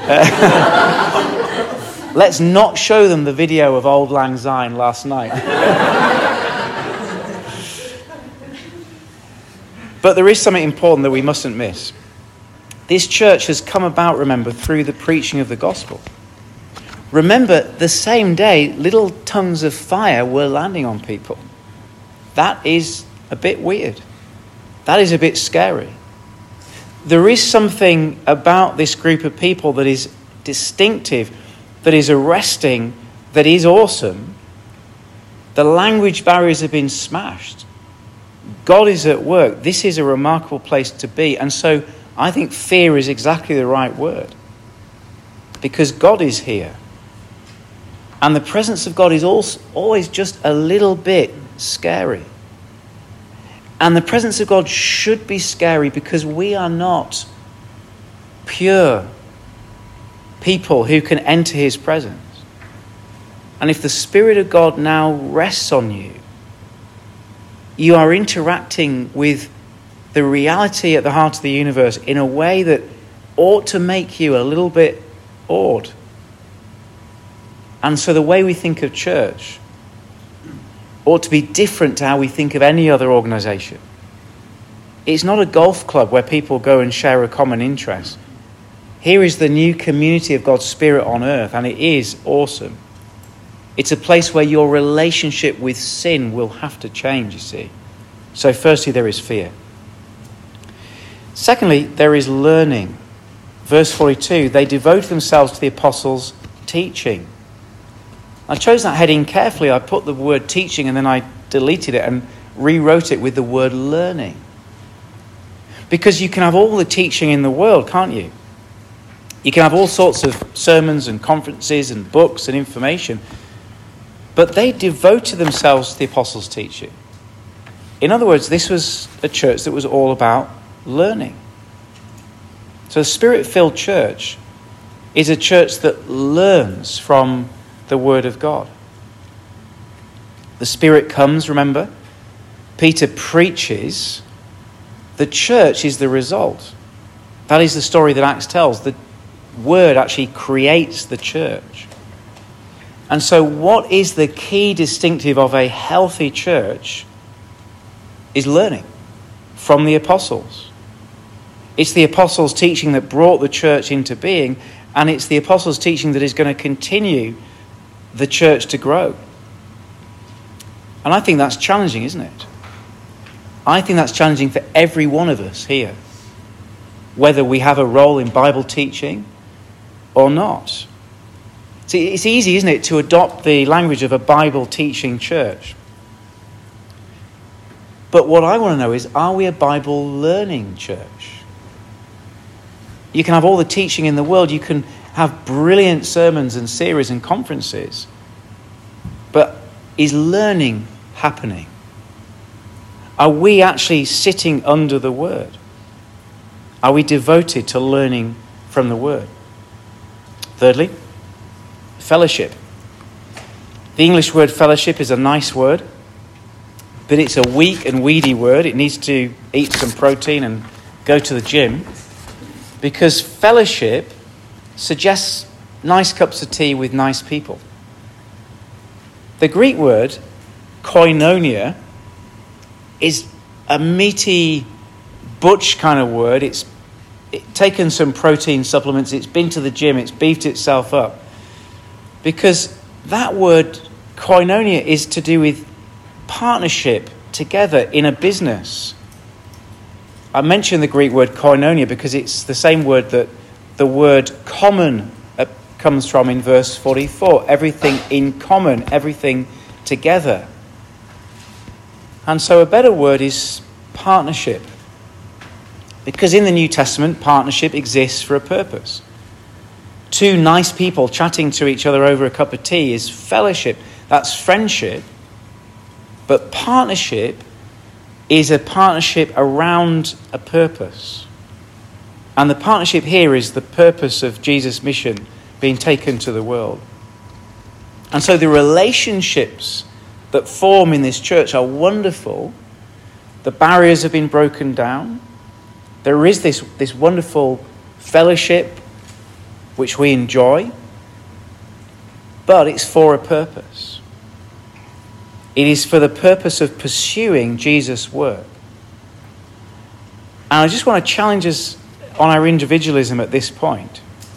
Speaker 1: let's not show them the video of Old Lang Syne last night. But there is something important that we mustn't miss. This church has come about, remember, through the preaching of the gospel. Remember, the same day, little tongues of fire were landing on people. That is a bit weird. That is a bit scary. There is something about this group of people that is distinctive, that is arresting, that is awesome. The language barriers have been smashed. God is at work. This is a remarkable place to be. And so I think fear is exactly the right word. Because God is here. And the presence of God is always just a little bit scary. And the presence of God should be scary because we are not pure people who can enter his presence. And if the Spirit of God now rests on you, you are interacting with the reality at the heart of the universe in a way that ought to make you a little bit awed. And so the way we think of church ought to be different to how we think of any other organisation. It's not a golf club where people go and share a common interest. Here is the new community of God's Spirit on earth, and it is awesome. It's a place where your relationship with sin will have to change, you see. So firstly, there is fear. Secondly, there is learning. Verse 42, they devoted themselves to the apostles' teaching. I chose that heading carefully. I put the word teaching and then I deleted it and rewrote it with the word learning. Because you can have all the teaching in the world, can't you? You can have all sorts of sermons and conferences and books and information. But they devoted themselves to the apostles' teaching. In other words, this was a church that was all about learning. So a Spirit-filled church is a church that learns from the Word of God. The Spirit comes, remember? Peter preaches. The church is the result. That is the story that Acts tells. The Word actually creates the church. And so what is the key distinctive of a healthy church is learning from the apostles. It's the apostles' teaching that brought the church into being, and it's the apostles' teaching that is going to continue the church to grow. And I think that's challenging, isn't it? I think that's challenging for every one of us here, whether we have a role in Bible teaching or not. See, it's easy, isn't it, to adopt the language of a Bible teaching church. But what I want to know is, are we a Bible learning church? You can have all the teaching in the world. You can have brilliant sermons and series and conferences. But is learning happening? Are we actually sitting under the Word? Are we devoted to learning from the Word? Thirdly, fellowship. The English word fellowship is a nice word, but it's a weak and weedy word. It needs to eat some protein and go to the gym. Because fellowship suggests nice cups of tea with nice people. The Greek word, koinonia, is a meaty, butch kind of word. It's taken some protein supplements, it's been to the gym, it's beefed itself up. Because that word, koinonia, is to do with partnership together in a business. I mentioned the Greek word koinonia because it's the same word that the word common comes from in verse 44. Everything in common, everything together. And so a better word is partnership. Because in the New Testament, partnership exists for a purpose. Two nice people chatting to each other over a cup of tea is fellowship. That's friendship. But partnership is a partnership around a purpose. And the partnership here is the purpose of Jesus' mission being taken to the world. And so the relationships that form in this church are wonderful. The barriers have been broken down. There is this wonderful fellowship which we enjoy, but it's for a purpose. It is for the purpose of pursuing Jesus' work. And I just want to challenge us on our individualism at this point.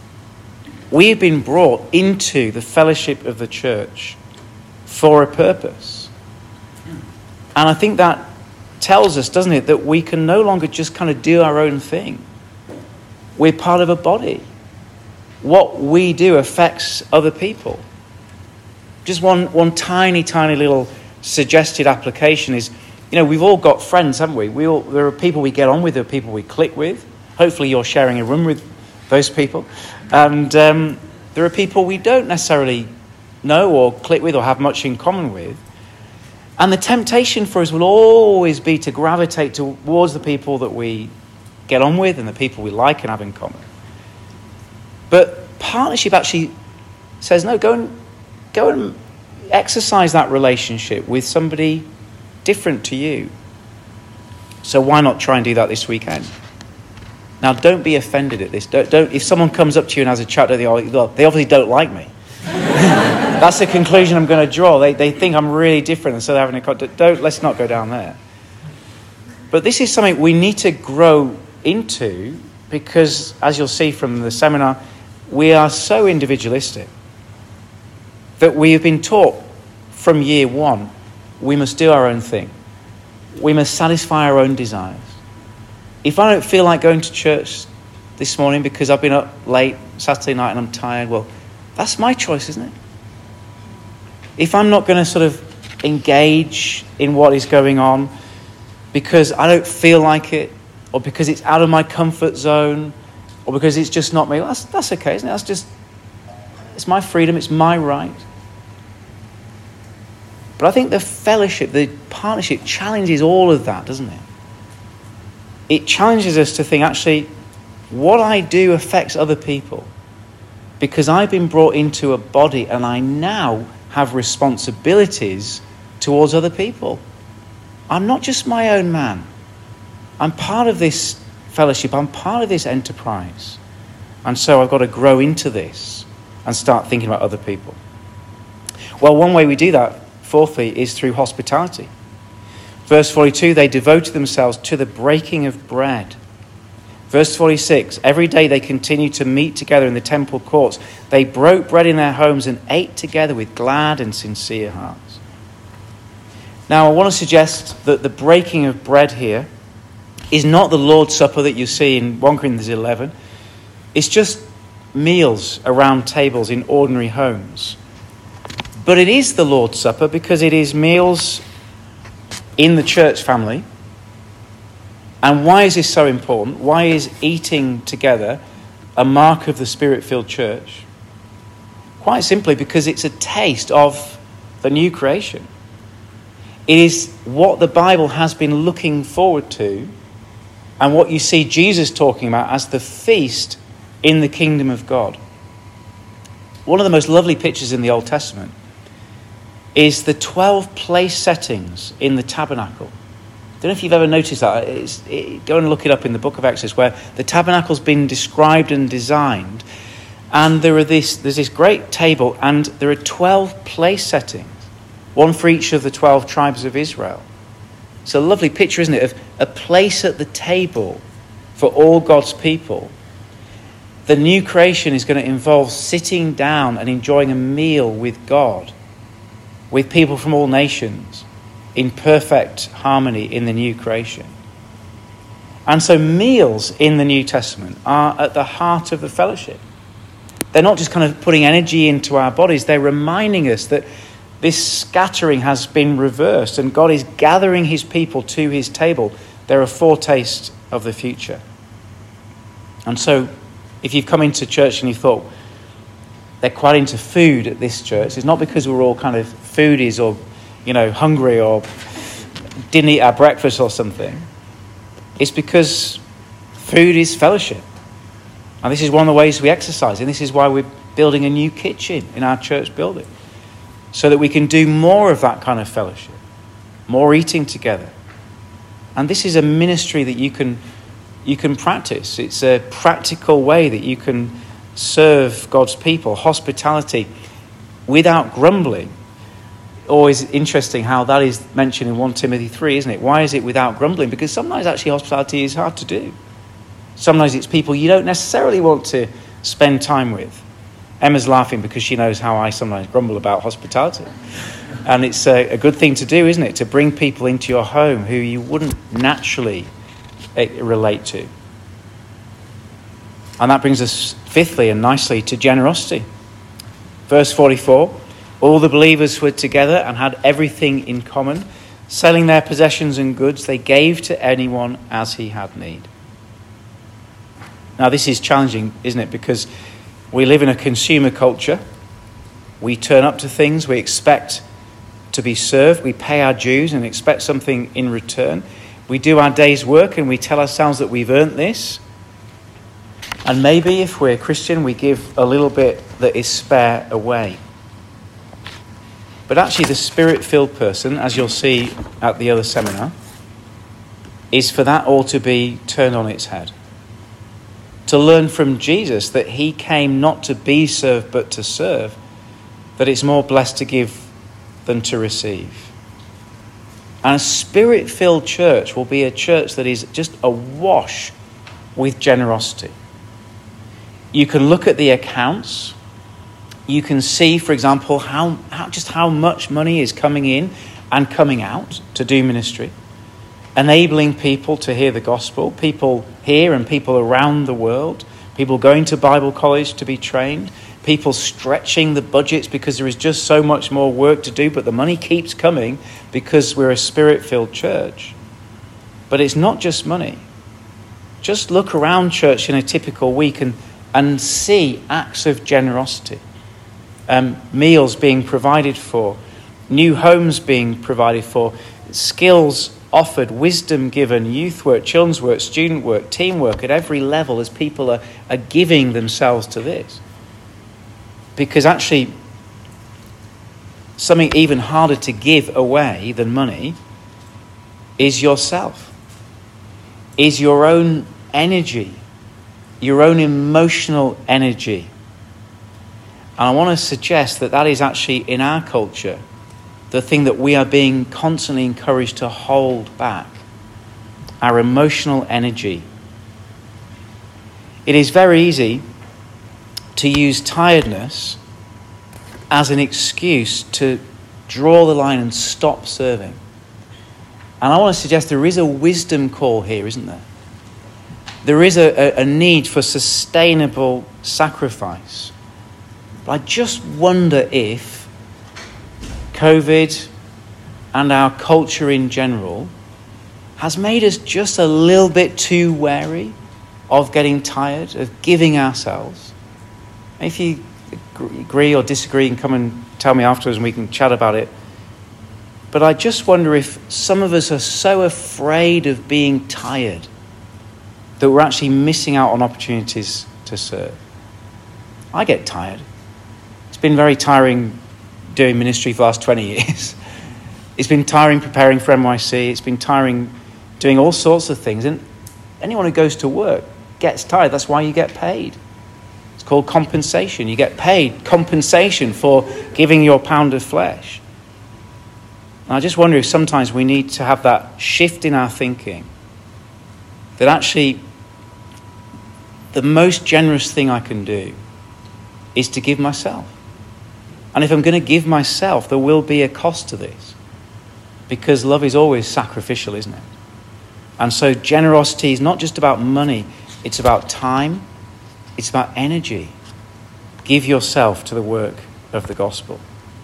Speaker 1: We have been brought into the fellowship of the church for a purpose. And I think that tells us, doesn't it, that we can no longer just kind of do our own thing. We're part of a body. What we do affects other people. Just one tiny little suggested application is, we've all got friends, haven't we? There are people we get on with, there are people we click with. Hopefully you're sharing a room with those people. And there are people we don't necessarily know or click with or have much in common with. And the temptation for us will always be to gravitate towards the people that we get on with and the people we like and have in common. But partnership actually says, no, go and exercise that relationship with somebody different to you. So why not try and do that this weekend? Now, don't be offended at this. Don't. If someone comes up to you and has a chat, they obviously don't like me. That's the conclusion I'm going to draw. They think I'm really different, and so they're having a... Let's not go down there. But this is something we need to grow into because, as you'll see from the seminar, we are so individualistic that we have been taught from year one we must do our own thing. We must satisfy our own desires. If I don't feel like going to church this morning because I've been up late Saturday night and I'm tired, well, that's my choice, isn't it? If I'm not going to sort of engage in what is going on because I don't feel like it, or because it's out of my comfort zone, or because it's just not me, well, that's okay, isn't it? It's my freedom, it's my right. But I think the fellowship, the partnership challenges all of that, doesn't it? It challenges us to think, actually, what I do affects other people because I've been brought into a body and I now have responsibilities towards other people. I'm not just my own man. I'm part of this fellowship. I'm part of this enterprise. And so I've got to grow into this and start thinking about other people. Well, one way we do that, fourthly, is through hospitality. Verse 42, they devoted themselves to the breaking of bread. Verse 46, every day they continued to meet together in the temple courts. They broke bread in their homes and ate together with glad and sincere hearts. Now, I want to suggest that the breaking of bread here is not the Lord's Supper that you see in 1 Corinthians 11. It's just meals around tables in ordinary homes. But it is the Lord's Supper because it is meals in the church family. And why is this so important? Why is eating together a mark of the Spirit-filled church? Quite simply because it's a taste of the new creation. It is what the Bible has been looking forward to and what you see Jesus talking about as the feast in the kingdom of God. One of the most lovely pictures in the Old Testament is the 12 place settings in the tabernacle. I don't know if you've ever noticed that. Go and look it up in the book of Exodus where the tabernacle's been described and designed. And there's this great table and there are 12 place settings, one for each of the 12 tribes of Israel. It's a lovely picture, isn't it, of a place at the table for all God's people. The new creation is going to involve sitting down and enjoying a meal with God, with people from all nations, in perfect harmony in the new creation. And so meals in the New Testament are at the heart of the fellowship. They're not just kind of putting energy into our bodies, they're reminding us that this scattering has been reversed and God is gathering his people to his table. They're a foretaste of the future. And so if you've come into church and you thought, they're quite into food at this church, it's not because we're all kind of foodies or, hungry or didn't eat our breakfast or something. It's because food is fellowship. And this is one of the ways we exercise. And this is why we're building a new kitchen in our church building. So that we can do more of that kind of fellowship. More eating together. And this is a ministry that you can practice. It's a practical way that you can serve God's people. Hospitality without grumbling. Always interesting how that is mentioned in 1 Timothy 3, isn't it? Why is it without grumbling? Because sometimes actually hospitality is hard to do. Sometimes it's people you don't necessarily want to spend time with. Emma's laughing because she knows how I sometimes grumble about hospitality. And it's a good thing to do, isn't it? To bring people into your home who you wouldn't naturally relate to. And that brings us fifthly and nicely to generosity. Verse 44, all the believers were together and had everything in common. Selling their possessions and goods, they gave to anyone as he had need. Now this is challenging, isn't it? Because we live in a consumer culture. We turn up to things, we expect to be served. We pay our dues and expect something in return. We do our day's work and we tell ourselves that we've earned this. And maybe if we're Christian, we give a little bit that is spare away. But actually the Spirit-filled person, as you'll see at the other seminar, is for that all to be turned on its head. To learn from Jesus that he came not to be served but to serve, that it's more blessed to give than to receive. And a Spirit-filled church will be a church that is just awash with generosity. You can look at the accounts. You can see, for example, how much money is coming in and coming out to do ministry, enabling people to hear the gospel, people here and people around the world, people going to Bible college to be trained, people stretching the budgets because there is just so much more work to do, but the money keeps coming because we're a Spirit-filled church. But it's not just money. Just look around church in a typical week and see acts of generosity. Meals being provided for, new homes being provided for, skills offered, wisdom given, youth work, children's work, student work, teamwork at every level as people are giving themselves to this. Because actually, something even harder to give away than money is yourself, is your own energy, your own emotional energy. And I want to suggest that is actually, in our culture, the thing that we are being constantly encouraged to hold back. Our emotional energy. It is very easy to use tiredness as an excuse to draw the line and stop serving. And I want to suggest there is a wisdom call here, isn't there? There is a need for sustainable sacrifice. But I just wonder if COVID and our culture in general has made us just a little bit too wary of getting tired, of giving ourselves. If you agree or disagree, you can come and tell me afterwards and we can chat about it. But I just wonder if some of us are so afraid of being tired that we're actually missing out on opportunities to serve. I get tired. It's been very tiring doing ministry for the last 20 years. It's been tiring preparing for NYC. It's been tiring doing all sorts of things. And anyone who goes to work gets tired. That's why you get paid. It's called compensation. You get paid compensation for giving your pound of flesh. And I just wonder if sometimes we need to have that shift in our thinking, that actually the most generous thing I can do is to give myself. And if I'm going to give myself, there will be a cost to this. Because love is always sacrificial, isn't it? And so generosity is not just about money. It's about time. It's about energy. Give yourself to the work of the gospel.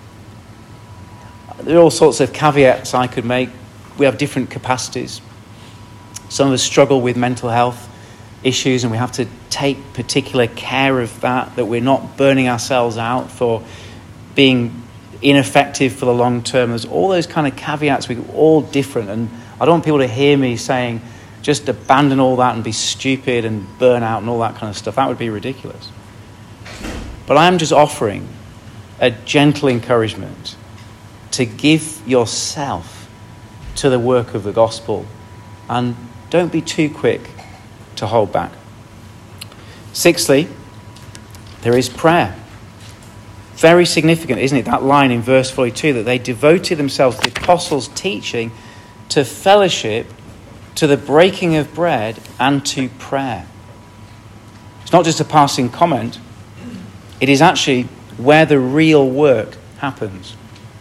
Speaker 1: There are all sorts of caveats I could make. We have different capacities. Some of us struggle with mental health issues and we have to take particular care of that we're not burning ourselves out for being ineffective for the long term. There's all those kind of caveats. We're all different. And I don't want people to hear me saying, just abandon all that and be stupid and burn out and all that kind of stuff. That would be ridiculous. But I am just offering a gentle encouragement to give yourself to the work of the gospel. And don't be too quick to hold back. Sixthly, there is prayer. Very significant, isn't it? That line in verse 42, that they devoted themselves to the apostles' teaching, to fellowship, to the breaking of bread, and to prayer. It's not just a passing comment. It is actually where the real work happens.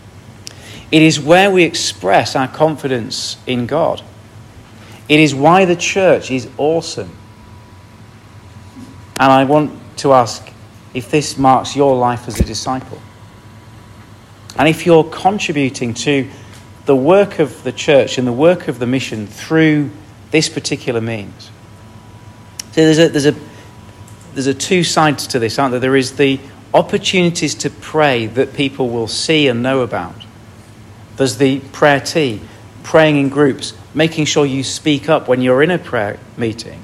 Speaker 1: It is where we express our confidence in God. It is why the church is awesome. And I want to ask if this marks your life as a disciple. And if you're contributing to the work of the church and the work of the mission through this particular means. So there's a two sides to this, aren't there? There is the opportunities to pray that people will see and know about. There's the prayer tea, praying in groups, making sure you speak up when you're in a prayer meeting.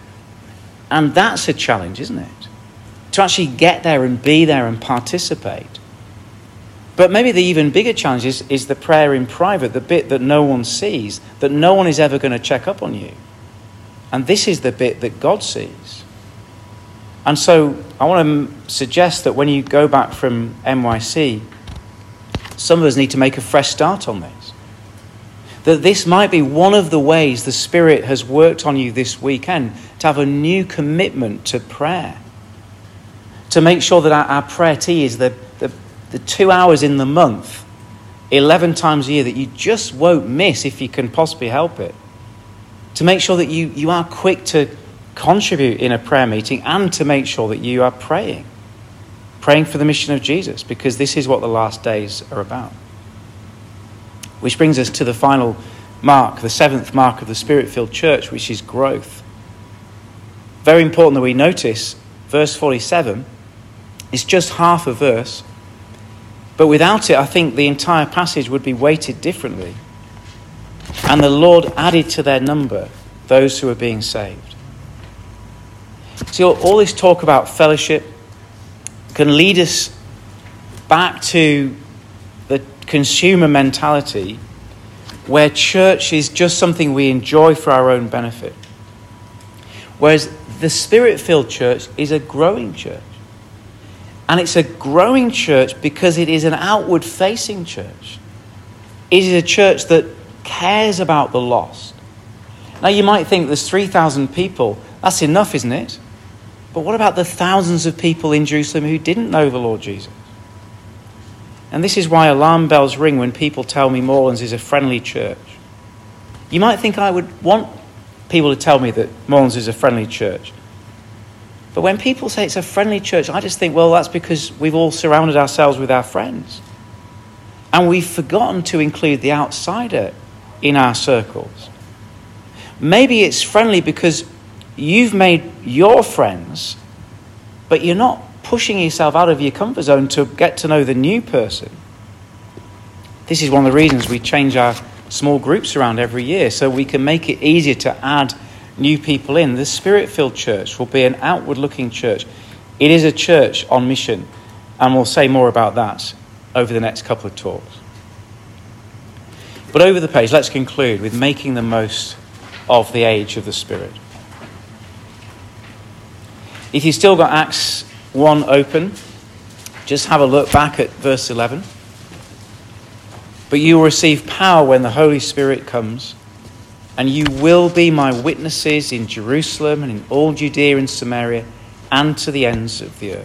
Speaker 1: And that's a challenge, isn't it? To actually get there and be there and participate. But maybe the even bigger challenge is the prayer in private, the bit that no one sees, that no one is ever going to check up on you. And this is the bit that God sees. And so I want to suggest that when you go back from NYC, some of us need to make a fresh start on this. That this might be one of the ways the Spirit has worked on you this weekend, to have a new commitment to prayer. To make sure that our prayer tea is the 2 hours in the month, 11 times a year, that you just won't miss if you can possibly help it. To make sure that you are quick to contribute in a prayer meeting, and to make sure that you are praying for the mission of Jesus, because this is what the last days are about. Which brings us to the final mark, the seventh mark of the Spirit-filled church, which is growth. Very important that we notice verse 47. It's just half a verse, but without it, I think the entire passage would be weighted differently. And the Lord added to their number those who are being saved. See, all this talk about fellowship can lead us back to the consumer mentality where church is just something we enjoy for our own benefit. Whereas the Spirit-filled church is a growing church. And it's a growing church because it is an outward-facing church. It is a church that cares about the lost. Now you might think there's 3,000 people. That's enough, isn't it? But what about the thousands of people in Jerusalem who didn't know the Lord Jesus? And this is why alarm bells ring when people tell me Moorlands is a friendly church. You might think I would want people to tell me that Moorlands is a friendly church. But when people say it's a friendly church, I just think, well, that's because we've all surrounded ourselves with our friends. And we've forgotten to include the outsider in our circles. Maybe it's friendly because you've made your friends, but you're not pushing yourself out of your comfort zone to get to know the new person. This is one of the reasons we change our small groups around every year, so we can make it easier to add new people in. The Spirit-filled church will be an outward-looking church. It is a church on mission, and we'll say more about that over the next couple of talks. But over the page, let's conclude with making the most of the age of the Spirit. If you've still got Acts 1 open, just have a look back at verse 11. But you will receive power when the Holy Spirit comes, and you will be my witnesses in Jerusalem and in all Judea and Samaria and to the ends of the earth.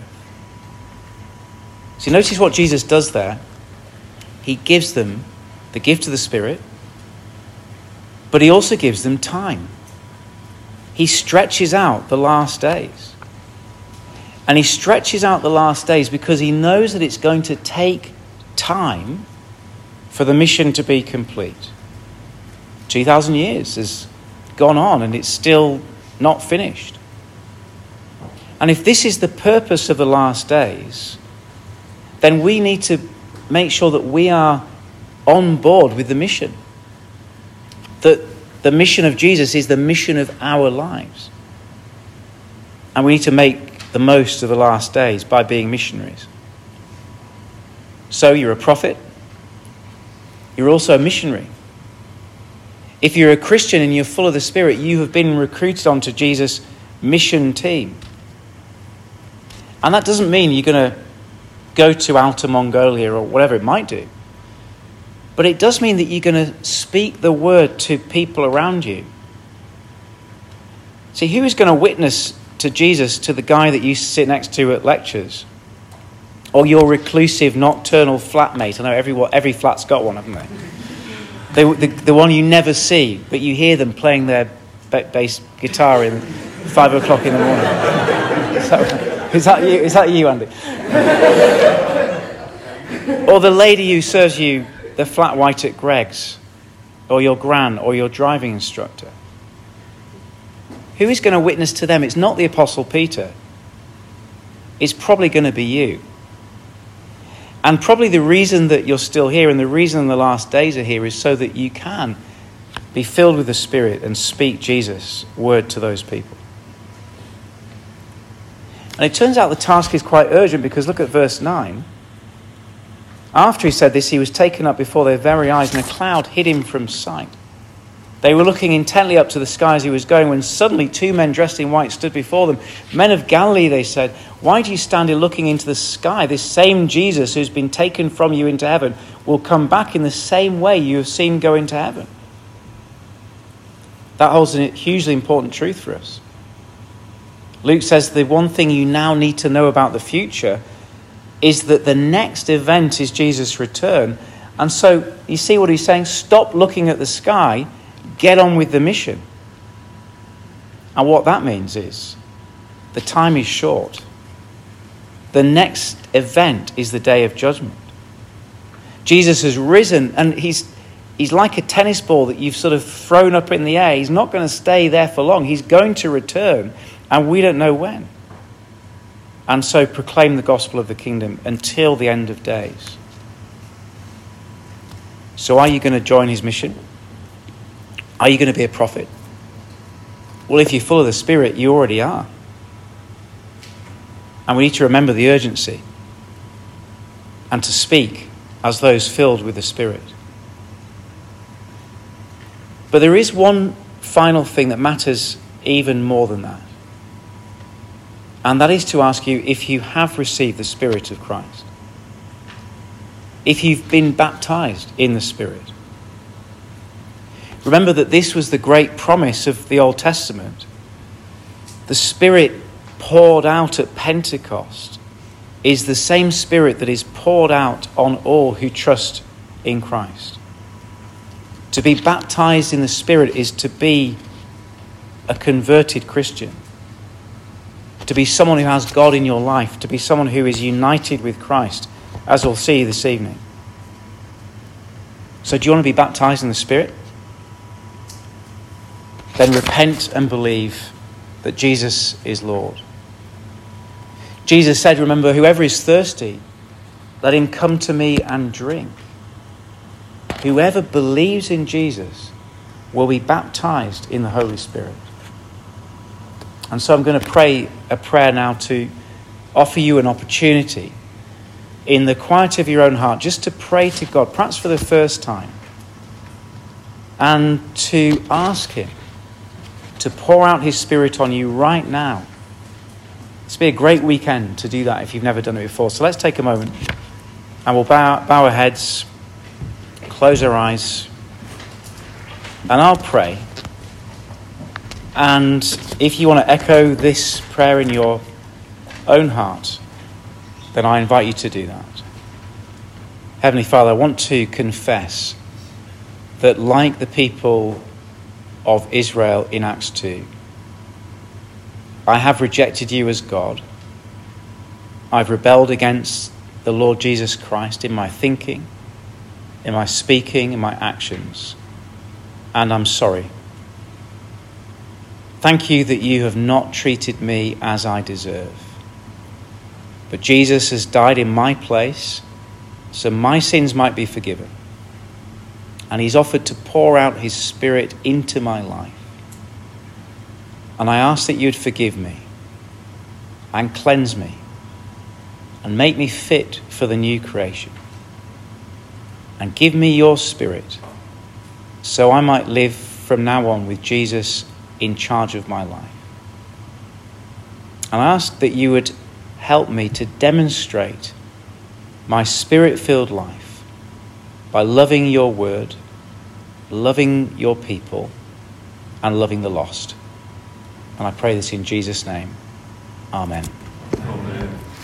Speaker 1: So notice what Jesus does there. He gives them the gift of the Spirit, but he also gives them time. He stretches out the last days. And he stretches out the last days because he knows that it's going to take time for the mission to be complete. 2,000 years has gone on and it's still not finished. And if this is the purpose of the last days, then we need to make sure that we are on board with the mission. That the mission of Jesus is the mission of our lives. And we need to make the most of the last days by being missionaries. So you're a prophet. You're also a missionary. If you're a Christian and you're full of the Spirit, you have been recruited onto Jesus' mission team. And that doesn't mean you're going to go to Outer Mongolia or whatever it might do. But it does mean that you're going to speak the word to people around you. See, who is going to witness to Jesus to the guy that you sit next to at lectures? Or your reclusive nocturnal flatmate? I know every flat's got one, haven't they? The one you never see, but you hear them playing their bass guitar in 5 o'clock in the morning. Is that you, Andy? Or the lady who serves you the flat white at Greg's, or your gran, or your driving instructor. Who is going to witness to them? It's not the Apostle Peter. It's probably going to be you. And probably the reason that you're still here and the reason the last days are here is so that you can be filled with the Spirit and speak Jesus' word to those people. And it turns out the task is quite urgent, because look at verse 9. After he said this, he was taken up before their very eyes, and a cloud hid him from sight. They were looking intently up to the sky as he was going, when suddenly 2 men dressed in white stood before them. Men of Galilee, they said, why do you stand here looking into the sky? This same Jesus who's been taken from you into heaven will come back in the same way you have seen go into heaven. That holds a hugely important truth for us. Luke says the one thing you now need to know about the future is that the next event is Jesus' return. And so you see what he's saying? Stop looking at the sky, get on with the mission. And what that means is the time is short. The next event is the day of judgment. Jesus has risen, and he's like a tennis ball that you've sort of thrown up in the air. He's not going to stay there for long. He's going to return, and we don't know when. And so proclaim the gospel of the kingdom until the end of days. So are you going to join his mission? Are you going to be a prophet? Well, if you're full of the Spirit, you already are. And we need to remember the urgency and to speak as those filled with the Spirit. But there is one final thing that matters even more than that. And that is to ask you if you have received the Spirit of Christ. If you've been baptized in the Spirit. Remember that this was the great promise of the Old Testament. The Spirit poured out at Pentecost is the same Spirit that is poured out on all who trust in Christ. To be baptized in the Spirit is to be a converted Christian. To be someone who has God in your life. To be someone who is united with Christ, as we'll see this evening. So do you want to be baptized in the Spirit? Then repent and believe that Jesus is Lord. Jesus said, remember, whoever is thirsty, let him come to me and drink. Whoever believes in Jesus will be baptized in the Holy Spirit. And so I'm going to pray a prayer now to offer you an opportunity in the quiet of your own heart just to pray to God, perhaps for the first time, and to ask him to pour out his Spirit on you right now. It's be a great weekend to do that if you've never done it before. So let's take a moment and we'll bow our heads, close our eyes, and I'll pray. And if you want to echo this prayer in your own heart, then I invite you to do that. Heavenly Father, I want to confess that like the people of Israel in Acts 2, I have rejected you as God. I've rebelled against the Lord Jesus Christ in my thinking, in my speaking, in my actions, and I'm sorry. Thank you that you have not treated me as I deserve. But Jesus has died in my place so my sins might be forgiven. And he's offered to pour out his Spirit into my life. And I ask that you'd forgive me and cleanse me and make me fit for the new creation. And give me your Spirit so I might live from now on with Jesus in charge of my life. And I ask that you would help me to demonstrate my Spirit-filled life by loving your word, loving your people, and loving the lost. And I pray this in Jesus' name. Amen.
Speaker 2: Amen.